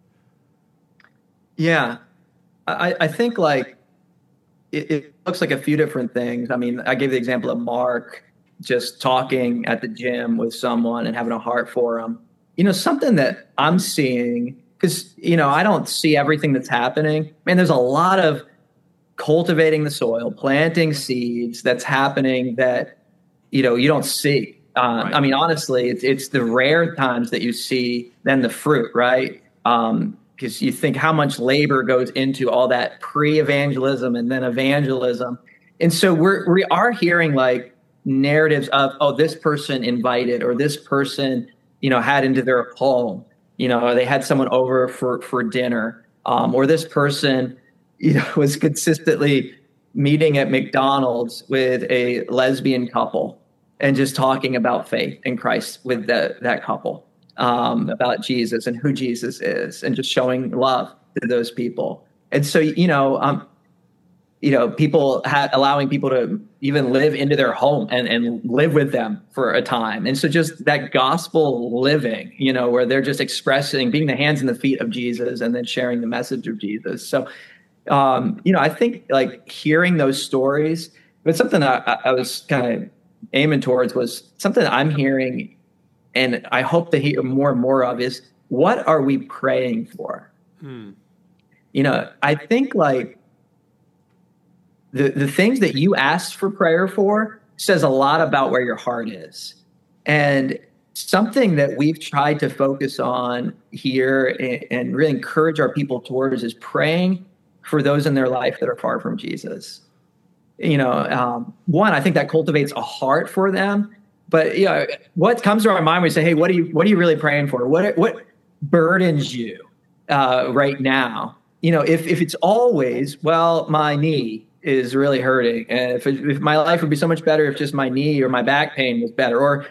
Yeah, I think like it looks like a few different things. I mean, I gave the example of Mark just talking at the gym with someone and having a heart for them. Something that I'm seeing, because, I don't see everything that's happening. Man, there's a lot of cultivating the soil, planting seeds that's happening that, you don't see. Right. I mean, honestly, it's the rare times that you see then the fruit, right? Because you think how much labor goes into all that pre-evangelism and then evangelism. And so we are hearing like narratives of, oh, this person invited, or this person, had into their home, or they had someone over for dinner, or this person, was consistently meeting at McDonald's with a lesbian couple and just talking about faith in Christ with that couple. About Jesus and who Jesus is, and just showing love to those people. And so, people allowing people to even live into their home and live with them for a time. And so just that gospel living, where they're just expressing, being the hands and the feet of Jesus and then sharing the message of Jesus. So, I think like hearing those stories, but something I was kind of aiming towards was something I'm hearing and I hope to hear more and more of is, what are we praying for? I think like the things that you asked for prayer for says a lot about where your heart is. And something that we've tried to focus on here and really encourage our people towards is praying for those in their life that are far from Jesus. One, I think that cultivates a heart for them. But what comes to our mind when we say, "Hey, what are you really praying for? What burdens you right now?" If it's always, well, my knee is really hurting, and if my life would be so much better if just my knee or my back pain was better, or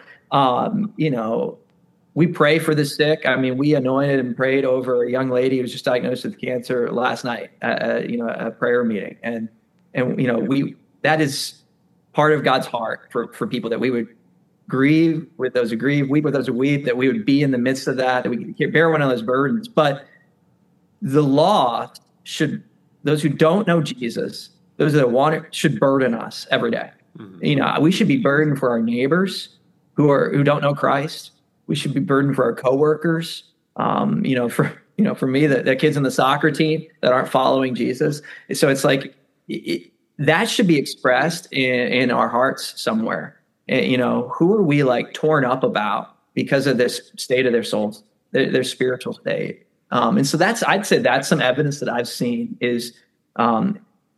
we pray for the sick. I mean, we anointed and prayed over a young lady who was just diagnosed with cancer last night at a prayer meeting, and that is part of God's heart for people, that we would grieve with those who grieve, weep with those who weep, that we would be in the midst of that we could bear one of those burdens. But the lost those who don't know Jesus, those that want it, should burden us every day. Mm-hmm. We should be burdened for our neighbors who don't know Christ. We should be burdened for our coworkers. For me, the kids in the soccer team that aren't following Jesus. So it's like that should be expressed in our hearts somewhere. Who are we like torn up about because of this state of their souls, their spiritual state? And so I'd say that's some evidence that I've seen is, and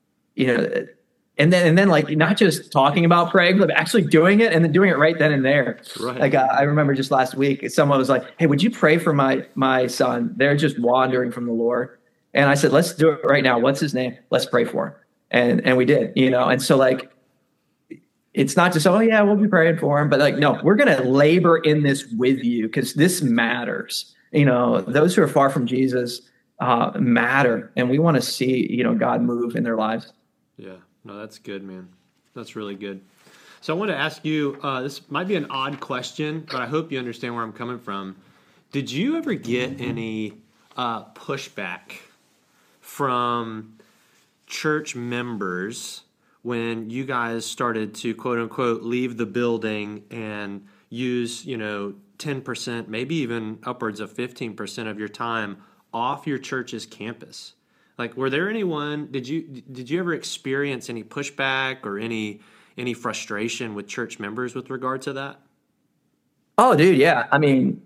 then like not just talking about praying, but actually doing it and then doing it right then and there. Right. Like I remember just last week, someone was like, "Hey, would you pray for my son? They're just wandering from the Lord." And I said, "Let's do it right now. What's his name? Let's pray for him." And we did, and so like, it's not just, oh yeah, we'll be praying for him, but like, no, we're going to labor in this with you because this matters. Those who are far from Jesus matter, and we want to see, God move in their lives. Yeah, no, that's good, man. That's really good. So I want to ask you, this might be an odd question, but I hope you understand where I'm coming from. Did you ever get any pushback from church members when you guys started to quote unquote leave the building and use, 10%, maybe even upwards of 15% of your time off your church's campus? Like, were there anyone, did you ever experience any pushback or any frustration with church members with regard to that? Oh, dude, yeah. I mean,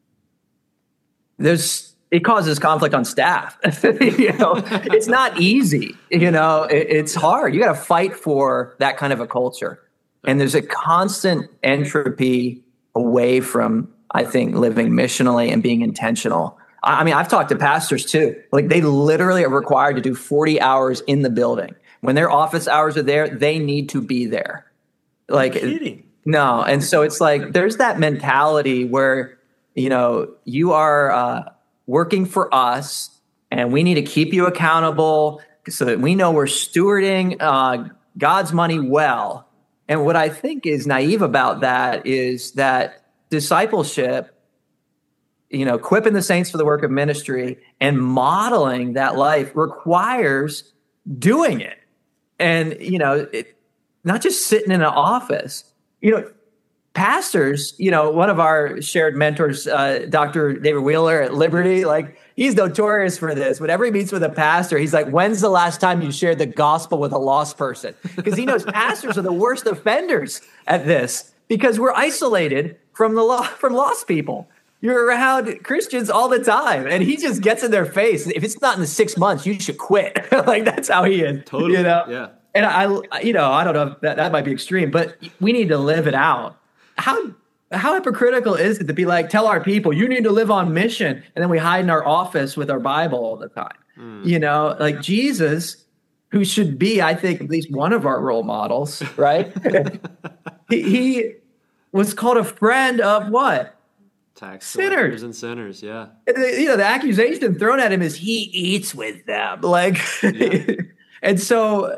it causes conflict on staff. It's not easy. It's hard. You got to fight for that kind of a culture. And there's a constant entropy away from, I think, living missionally and being intentional. I mean, I've talked to pastors too. Like, they literally are required to do 40 hours in the building. When their office hours are there, they need to be there. Like, kidding. No. And so it's like, there's that mentality where, you are working for us and we need to keep you accountable so that we know we're stewarding God's money well. And what I think is naive about that is that discipleship, equipping the saints for the work of ministry and modeling that life requires doing it. And, not just sitting in an office. Pastors, one of our shared mentors, Dr. David Wheeler at Liberty, like, he's notorious for this. Whenever he meets with a pastor, he's like, when's the last time you shared the gospel with a lost person? Because he knows pastors are the worst offenders at this because we're isolated from lost people. You're around Christians all the time, and he just gets in their face. If it's not in the 6 months, you should quit. Like, that's how he is. Totally. Yeah. And I don't know if that might be extreme, but we need to live it out. How hypocritical is it to be like, tell our people, you need to live on mission, and then we hide in our office with our Bible all the time? Like Jesus, who should be, I think, at least one of our role models, right? he was called a friend of what? Tax sinners and sinners, yeah. The accusation thrown at him is he eats with them. Like, yeah. And so...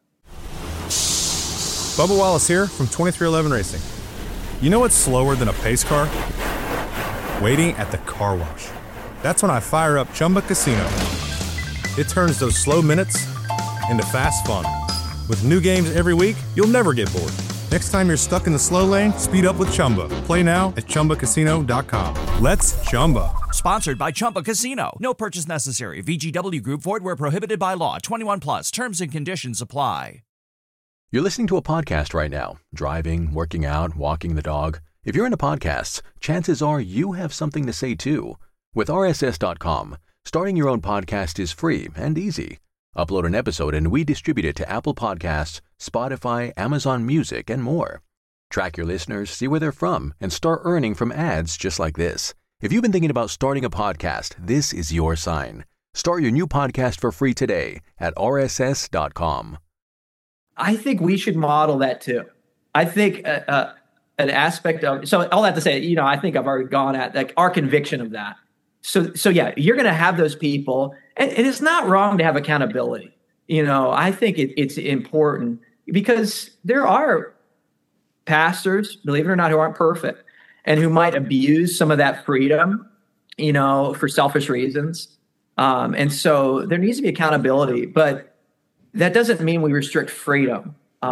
Bubba Wallace here from 2311 Racing. You know what's slower than a pace car? Waiting at the car wash. That's when I fire up Chumba Casino. It turns those slow minutes into fast fun. With new games every week, you'll never get bored. Next time you're stuck in the slow lane, speed up with Chumba. Play now at ChumbaCasino.com. Let's Chumba. Sponsored by Chumba Casino. No purchase necessary. VGW Group. Void where prohibited by law. 21 plus. Terms and conditions apply. You're listening to a podcast right now. Driving, working out, walking the dog. If you're into podcasts, chances are you have something to say too. With RSS.com, starting your own podcast is free and easy. Upload an episode and we distribute it to Apple Podcasts, Spotify, Amazon Music, and more. Track your listeners, see where they're from, and start earning from ads just like this. If you've been thinking about starting a podcast, this is your sign. Start your new podcast for free today at RSS.com. I think we should model that too. I think an aspect of, so all that to say, I think I've already gone at like our conviction of that. So yeah, you're going to have those people, and it's not wrong to have accountability. I think it's important because there are pastors, believe it or not, who aren't perfect and who might abuse some of that freedom, for selfish reasons. And so there needs to be accountability, but that doesn't mean we restrict freedom,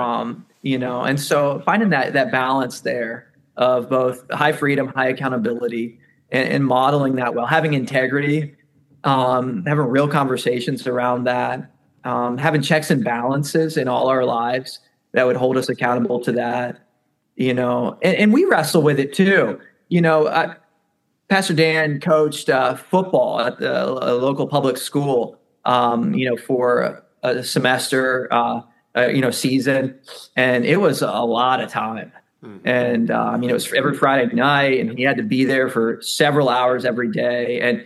and so finding that balance there of both high freedom, high accountability, and modeling that well, having integrity, having real conversations around that, having checks and balances in all our lives that would hold us accountable to that, and we wrestle with it too. Pastor Dan coached football at a local public school, for a semester, season, and it was a lot of time. And, it was every Friday night, and he had to be there for several hours every day. And,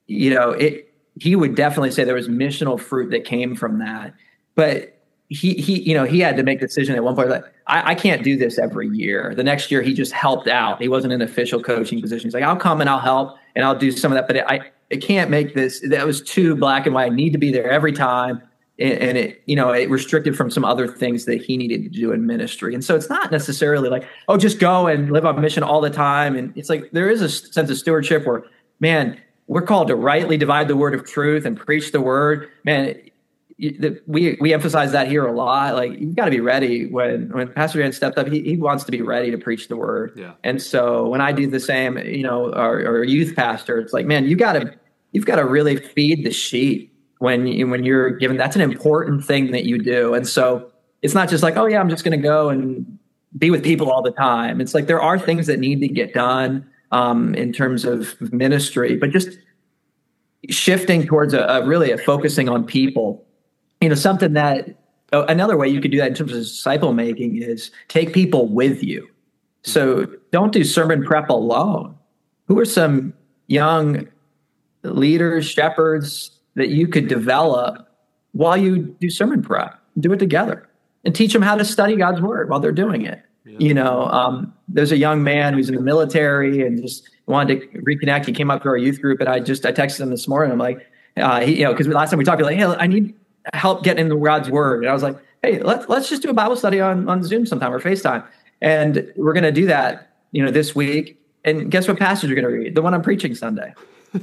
he would definitely say there was missional fruit that came from that. But he had to make the decision at one point, like, I can't do this every year. The next year he just helped out. He wasn't in an official coaching position. He's like, I'll come and I'll help and I'll do some of that, but I can't make this. That was too black and white. I need to be there every time. And it restricted from some other things that he needed to do in ministry. And so it's not necessarily like, oh, just go and live on mission all the time. And it's like, there is a sense of stewardship where, man, we're called to rightly divide the word of truth and preach the word. Man, we emphasize that here a lot. Like, you've got to be ready. When Pastor Dan stepped up, he wants to be ready to preach the word. Yeah. And so when I do the same, our youth pastor, it's like, man, you've got to really feed the sheep when you're given. That's an important thing that you do. And so it's not just like, oh yeah, I'm just going to go and be with people all the time. It's like, there are things that need to get done in terms of ministry, but just shifting towards a focusing on people. Something that another way you could do that in terms of disciple making is take people with you. So don't do sermon prep alone. Who are some young leaders, shepherds that you could develop while you do sermon prep? Do it together and teach them how to study God's word while they're doing it. Yeah. There's a young man who's in the military and just wanted to reconnect. He came up to our youth group, and I texted him this morning. I'm like, because last time we talked, like, hey, I need help getting into God's word. And I was like, hey, let's just do a Bible study on Zoom sometime or FaceTime. And we're going to do that, this week. And guess what passage you're going to read? The one I'm preaching Sunday.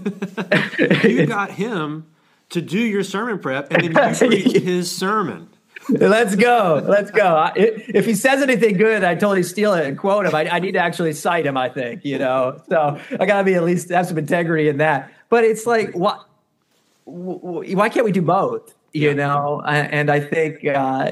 You got him to do your sermon prep, and then you preach his sermon. Let's go. If he says anything good, I totally steal it and quote him. I need to actually cite him, I think, So I got to be at least have some integrity in that. But it's like, why can't we do both? And I think,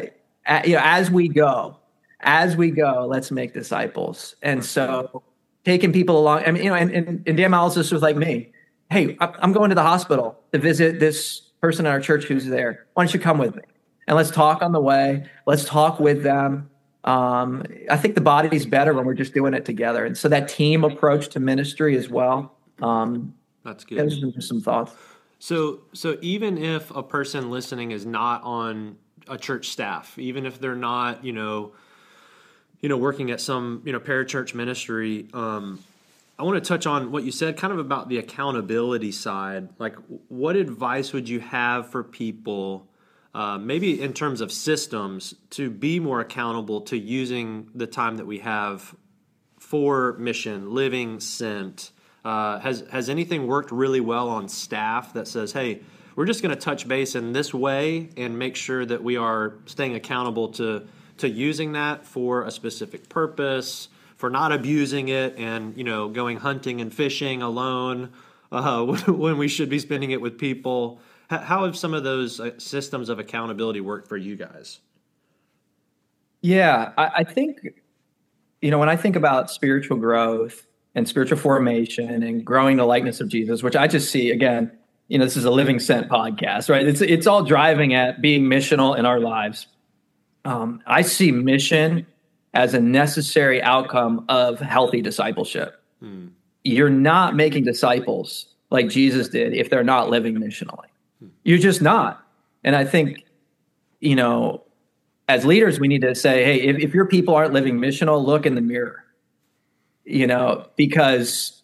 as we go, let's make disciples. And so taking people along, and Dan Mallis was like me. Hey, I'm going to the hospital to visit this person in our church who's there. Why don't you come with me? And let's talk on the way. Let's talk with them. I think the body's better when we're just doing it together. And so that team approach to ministry as well. That's good. Those are just some thoughts. So even if a person listening is not on a church staff, even if they're not, working at some, parachurch ministry, I want to touch on what you said kind of about the accountability side. Like, what advice would you have for people, maybe in terms of systems, to be more accountable to using the time that we have for mission, living sent? Has anything worked really well on staff that says, hey, we're just going to touch base in this way and make sure that we are staying accountable to using that for a specific purpose, for not abusing it and, going hunting and fishing alone when we should be spending it with people? How have some of those systems of accountability worked for you guys? Yeah, I think, when I think about spiritual growth and spiritual formation and growing the likeness of Jesus, which I just see, again, this is a Living Sent podcast, right? It's all driving at being missional in our lives. I see mission as a necessary outcome of healthy discipleship. You're not making disciples like Jesus did if they're not living missionally. You're just not. And I think, as leaders, we need to say, hey, if your people aren't living missional, look in the mirror, because,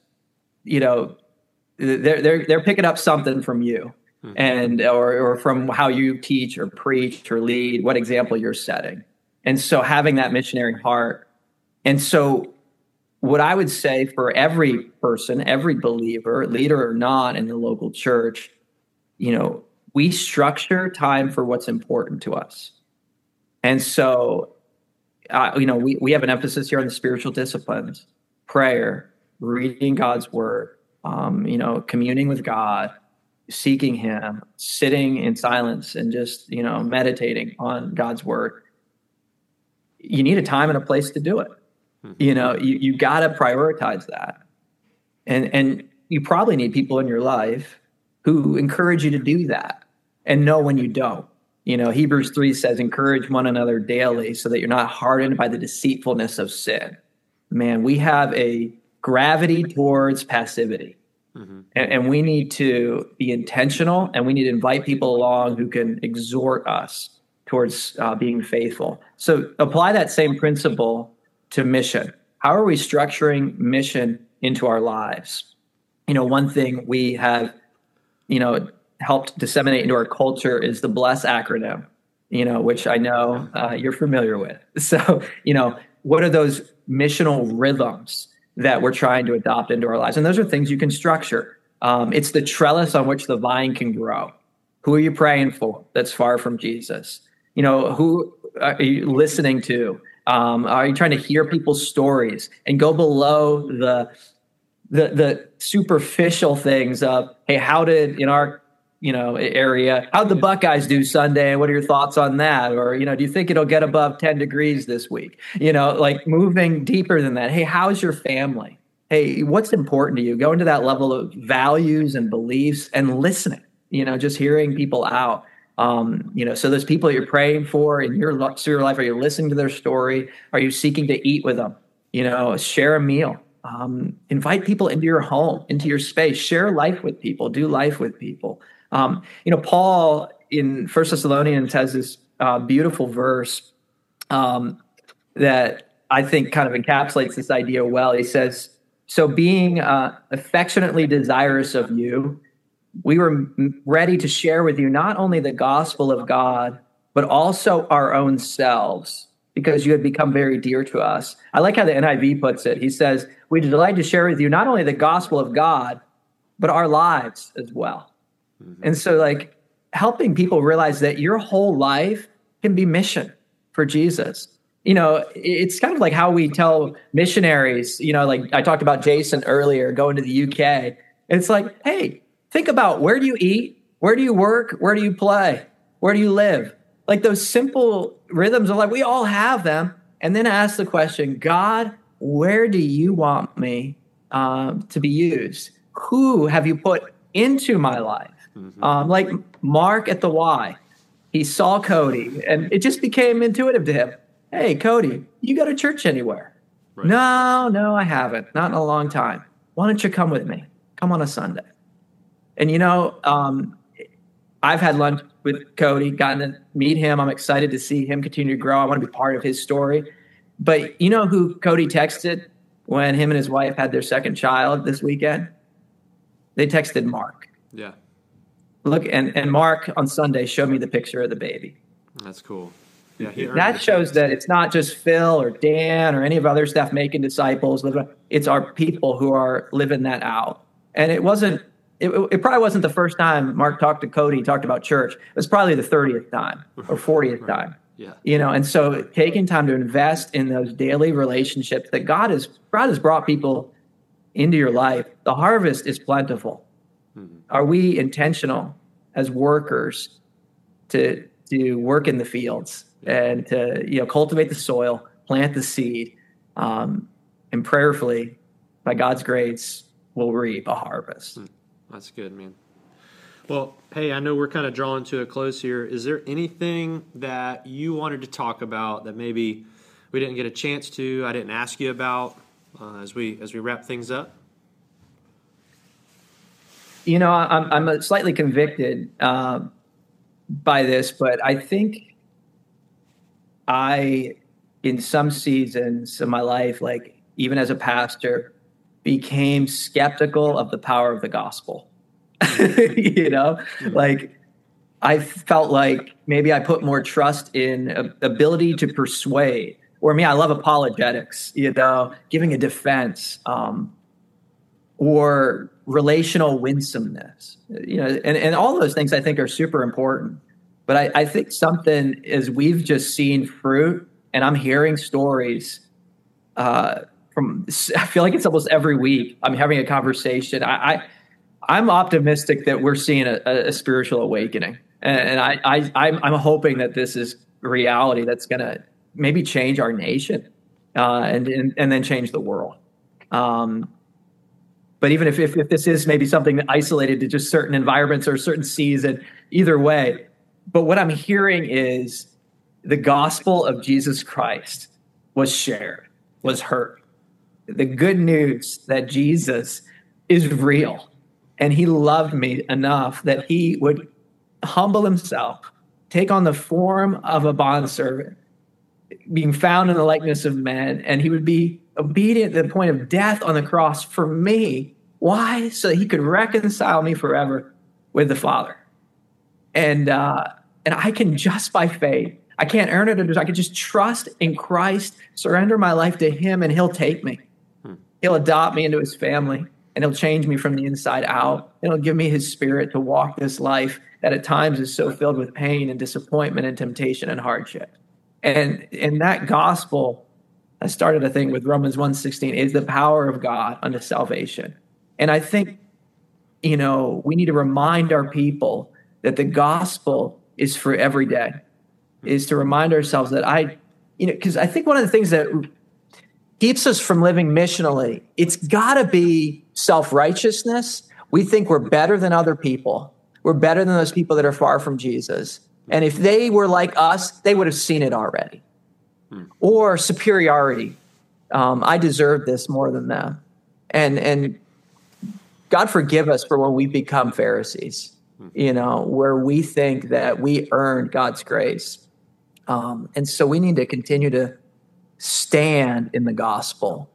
they're picking up something from you and, or from how you teach or preach or lead, what example you're setting. And so having that missionary heart. And so what I would say for every person, every believer, leader or not in the local church, we structure time for what's important to us. And so, we have an emphasis here on the spiritual disciplines, prayer, reading God's word, communing with God, seeking him, sitting in silence and just, meditating on God's word. You need a time and a place to do it. You got to prioritize that. And you probably need people in your life who encourage you to do that and know when you don't. Hebrews 3 says, encourage one another daily so that you're not hardened by the deceitfulness of sin. Man, we have a gravity towards passivity. And we need to be intentional, and we need to invite people along who can exhort us towards being faithful. So apply that same principle to mission. How are we structuring mission into our lives? One thing we have, helped disseminate into our culture is the BLESS acronym, which I know you're familiar with. So, what are those missional rhythms that we're trying to adopt into our lives? And those are things you can structure. It's the trellis on which the vine can grow. Who are you praying for that's far from Jesus? Who are you listening to? Are you trying to hear people's stories and go below the superficial things of, hey, how did in our area, how'd the Buckeyes do Sunday? What are your thoughts on that? Or, do you think it'll get above 10 degrees this week? Like moving deeper than that. Hey, how's your family? Hey, what's important to you? Go into that level of values and beliefs and listening, just hearing people out. So those people that you're praying for in your life, are you listening to their story? Are you seeking to eat with them? Share a meal. Invite people into your home, into your space. Share life with people. Do life with people. Paul in 1 Thessalonians has this beautiful verse that I think kind of encapsulates this idea well. He says, so being affectionately desirous of you, we were ready to share with you not only the gospel of God, but also our own selves, because you had become very dear to us. I like how the NIV puts it. He says, we delight to share with you not only the gospel of God, but our lives as well. Mm-hmm. And so helping people realize that your whole life can be mission for Jesus. It's kind of like how we tell missionaries, like I talked about Jason earlier, going to the UK. It's like, hey, think about, where do you eat? Where do you work? Where do you play? Where do you live? Like those simple rhythms of we all have them. And then ask the question, God, where do you want me to be used? Who have you put into my life? Mm-hmm. Like Mark at the Y, he saw Cody and it just became intuitive to him. Hey, Cody, you go to church anywhere? Right. No, I haven't. Not in a long time. Why don't you come with me? Come on a Sunday. And, I've had lunch with Cody, gotten to meet him. I'm excited to see him continue to grow. I want to be part of his story. But you know who Cody texted when him and his wife had their second child this weekend? They texted Mark. Yeah. Look, and Mark on Sunday showed me the picture of the baby. That's cool. Yeah, that shows that it's not just Phil or Dan or any of other staff making disciples. It's our people who are living that out. And it probably wasn't the first time Mark talked to Cody, talked about church. It was probably the 30th time or 40th time. Yeah. And so taking time to invest in those daily relationships that God has brought people into your life. The harvest is plentiful. Mm-hmm. Are we intentional as workers to work in the fields and to cultivate the soil, plant the seed, and prayerfully, by God's grace, we'll reap a harvest. That's good, man. Well, hey, I know we're kind of drawing to a close here. Is there anything that you wanted to talk about that maybe we didn't get a chance to, I didn't ask you about as we wrap things up? I'm slightly convicted by this, but I think in some seasons of my life, even as a pastor, became skeptical of the power of the gospel. I felt like maybe I put more trust in ability to persuade, or I love apologetics, giving a defense, or relational winsomeness, and all those things I think are super important. But I think something is we've just seen fruit, and I'm hearing stories I feel like it's almost every week I'm having a conversation. I'm optimistic that we're seeing a spiritual awakening, and I'm hoping that this is reality that's going to maybe change our nation and then change the world. But even if this is maybe something isolated to just certain environments or certain season, either way. But what I'm hearing is the gospel of Jesus Christ was shared, was heard. The good news that Jesus is real, and he loved me enough that he would humble himself, take on the form of a bondservant, being found in the likeness of men, and he would be obedient to the point of death on the cross for me. Why? So that he could reconcile me forever with the Father. And I can just by faith, I can't earn it. I can just trust in Christ, surrender my life to him, and he'll take me. He'll adopt me into his family, and he'll change me from the inside out. And he'll give me his spirit to walk this life that at times is so filled with pain and disappointment and temptation and hardship. And that gospel, I started a thing with Romans 1:16, is the power of God unto salvation. And I think, we need to remind our people that the gospel is for every day, is to remind ourselves that because I think one of the things that keeps us from living missionally, it's got to be self-righteousness. We think we're better than other people. We're better than those people that are far from Jesus. And if they were like us, they would have seen it already. Or superiority. I deserve this more than them. And God forgive us for when we become Pharisees, where we think that we earned God's grace. And so we need to continue to stand in the gospel.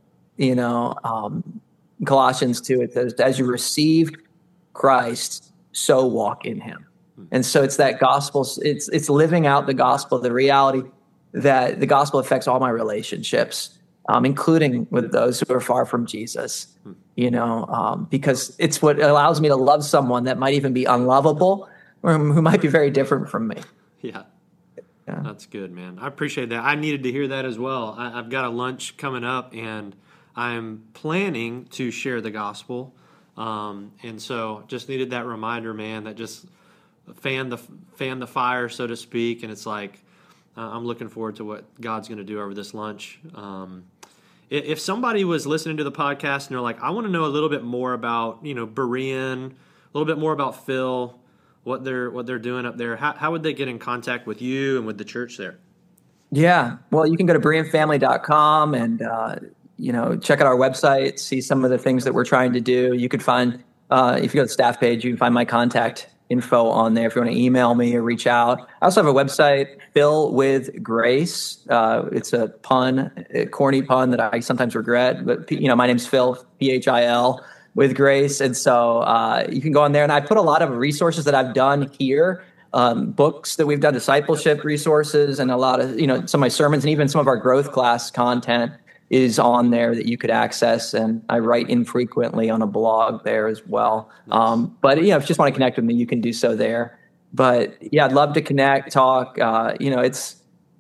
Colossians 2, it says, as you received Christ, so walk in him. And so it's that gospel, it's living out the gospel, the reality that the gospel affects all my relationships, including with those who are far from Jesus, because it's what allows me to love someone that might even be unlovable or who might be very different from me. Yeah. That's good, man. I appreciate that. I needed to hear that as well. I've got a lunch coming up, and I'm planning to share the gospel. And so just needed that reminder, man, that just fan the fire, so to speak. And it's like, I'm looking forward to what God's going to do over this lunch. If somebody was listening to the podcast and they're like, I want to know a little bit more about, Berean, a little bit more about Phil, what they're doing up there, how would they get in contact with you and with the church there? Yeah, well, you can go to BereanFamily.com and check out our website, see some of the things that we're trying to do. You could find, if you go to the staff page, you can find my contact info on there if you want to email me or reach out. I also have a website, Phil with Grace. It's a corny pun that I sometimes regret, but my name's Phil, Phil with Grace. And so you can go on there, and I put a lot of resources that I've done here, books that we've done, discipleship resources, and a lot of, some of my sermons, and even some of our growth class content is on there that you could access. And I write infrequently on a blog there as well. But if you just want to connect with me, you can do so there. But yeah, I'd love to connect, talk. It's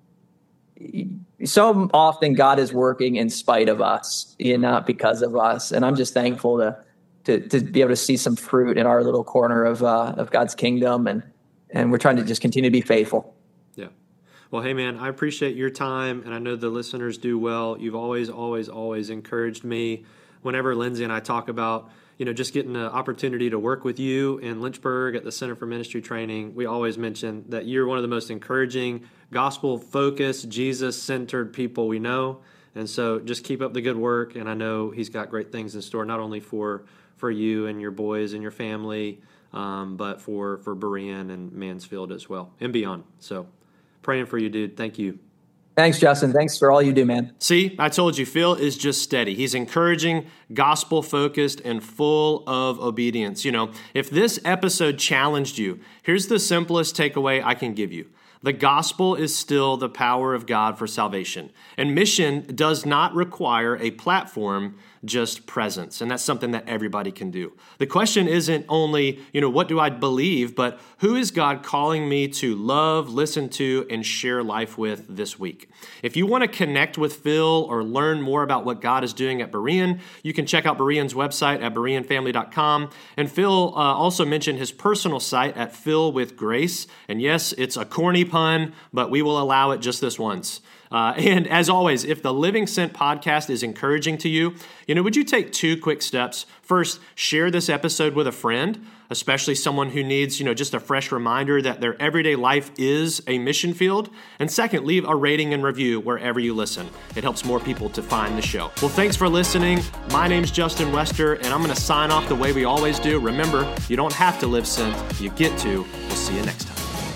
so often God is working in spite of us, not because of us. And I'm just thankful to be able to see some fruit in our little corner of God's kingdom. And we're trying to just continue to be faithful. Yeah. Well, hey, man, I appreciate your time, and I know the listeners do well. You've always, always, always encouraged me. Whenever Lindsay and I talk about, just getting an opportunity to work with you in Lynchburg at the Center for Ministry Training, we always mention that you're one of the most encouraging, gospel-focused, Jesus-centered people we know. And so just keep up the good work, and I know he's got great things in store, not only for you and your boys and your family, but for Berean and Mansfield as well, and beyond. So praying for you, dude. Thank you. Thanks, Justin. Thanks for all you do, man. See, I told you, Phil is just steady. He's encouraging, gospel-focused, and full of obedience. If this episode challenged you, here's the simplest takeaway I can give you. The gospel is still the power of God for salvation. And mission does not require a platform, just presence. And that's something that everybody can do. The question isn't only, what do I believe, but who is God calling me to love, listen to, and share life with this week? If you want to connect with Phil or learn more about what God is doing at Berean, you can check out Berean's website at BereanFamily.com. And Phil also mentioned his personal site at Phil with Grace. And yes, it's a corny pun, but we will allow it just this once. And as always, if the Living Sent podcast is encouraging to you, would you take 2 quick steps? First, share this episode with a friend, especially someone who needs, just a fresh reminder that their everyday life is a mission field. And second, leave a rating and review wherever you listen. It helps more people to find the show. Well, thanks for listening. My name's Justin Wester, and I'm going to sign off the way we always do. Remember, you don't have to live sent. You get to. We'll see you next time.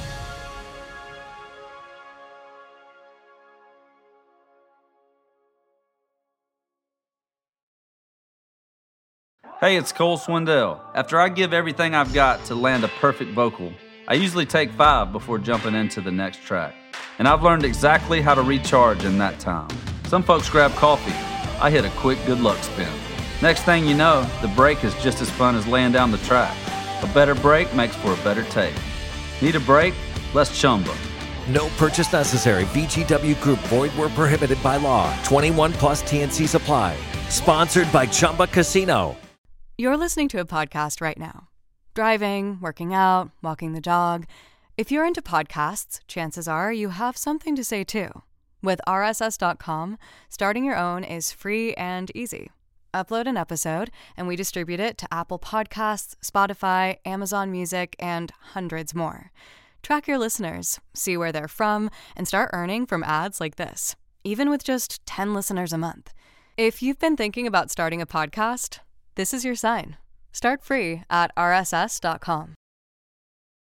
Hey, it's Cole Swindell. After I give everything I've got to land a perfect vocal, I usually take 5 before jumping into the next track. And I've learned exactly how to recharge in that time. Some folks grab coffee. I hit a quick good luck spin. Next thing you know, the break is just as fun as laying down the track. A better break makes for a better take. Need a break? Let's Chumba. No purchase necessary. VGW Group. Void where prohibited by law. 21 plus TNC Supply. Sponsored by Chumba Casino. You're listening to a podcast right now. Driving, working out, walking the dog. If you're into podcasts, chances are you have something to say too. With RSS.com, starting your own is free and easy. Upload an episode, and we distribute it to Apple Podcasts, Spotify, Amazon Music, and hundreds more. Track your listeners, see where they're from, and start earning from ads like this, even with just 10 listeners a month. If you've been thinking about starting a podcast, this is your sign. Start free at RSS.com.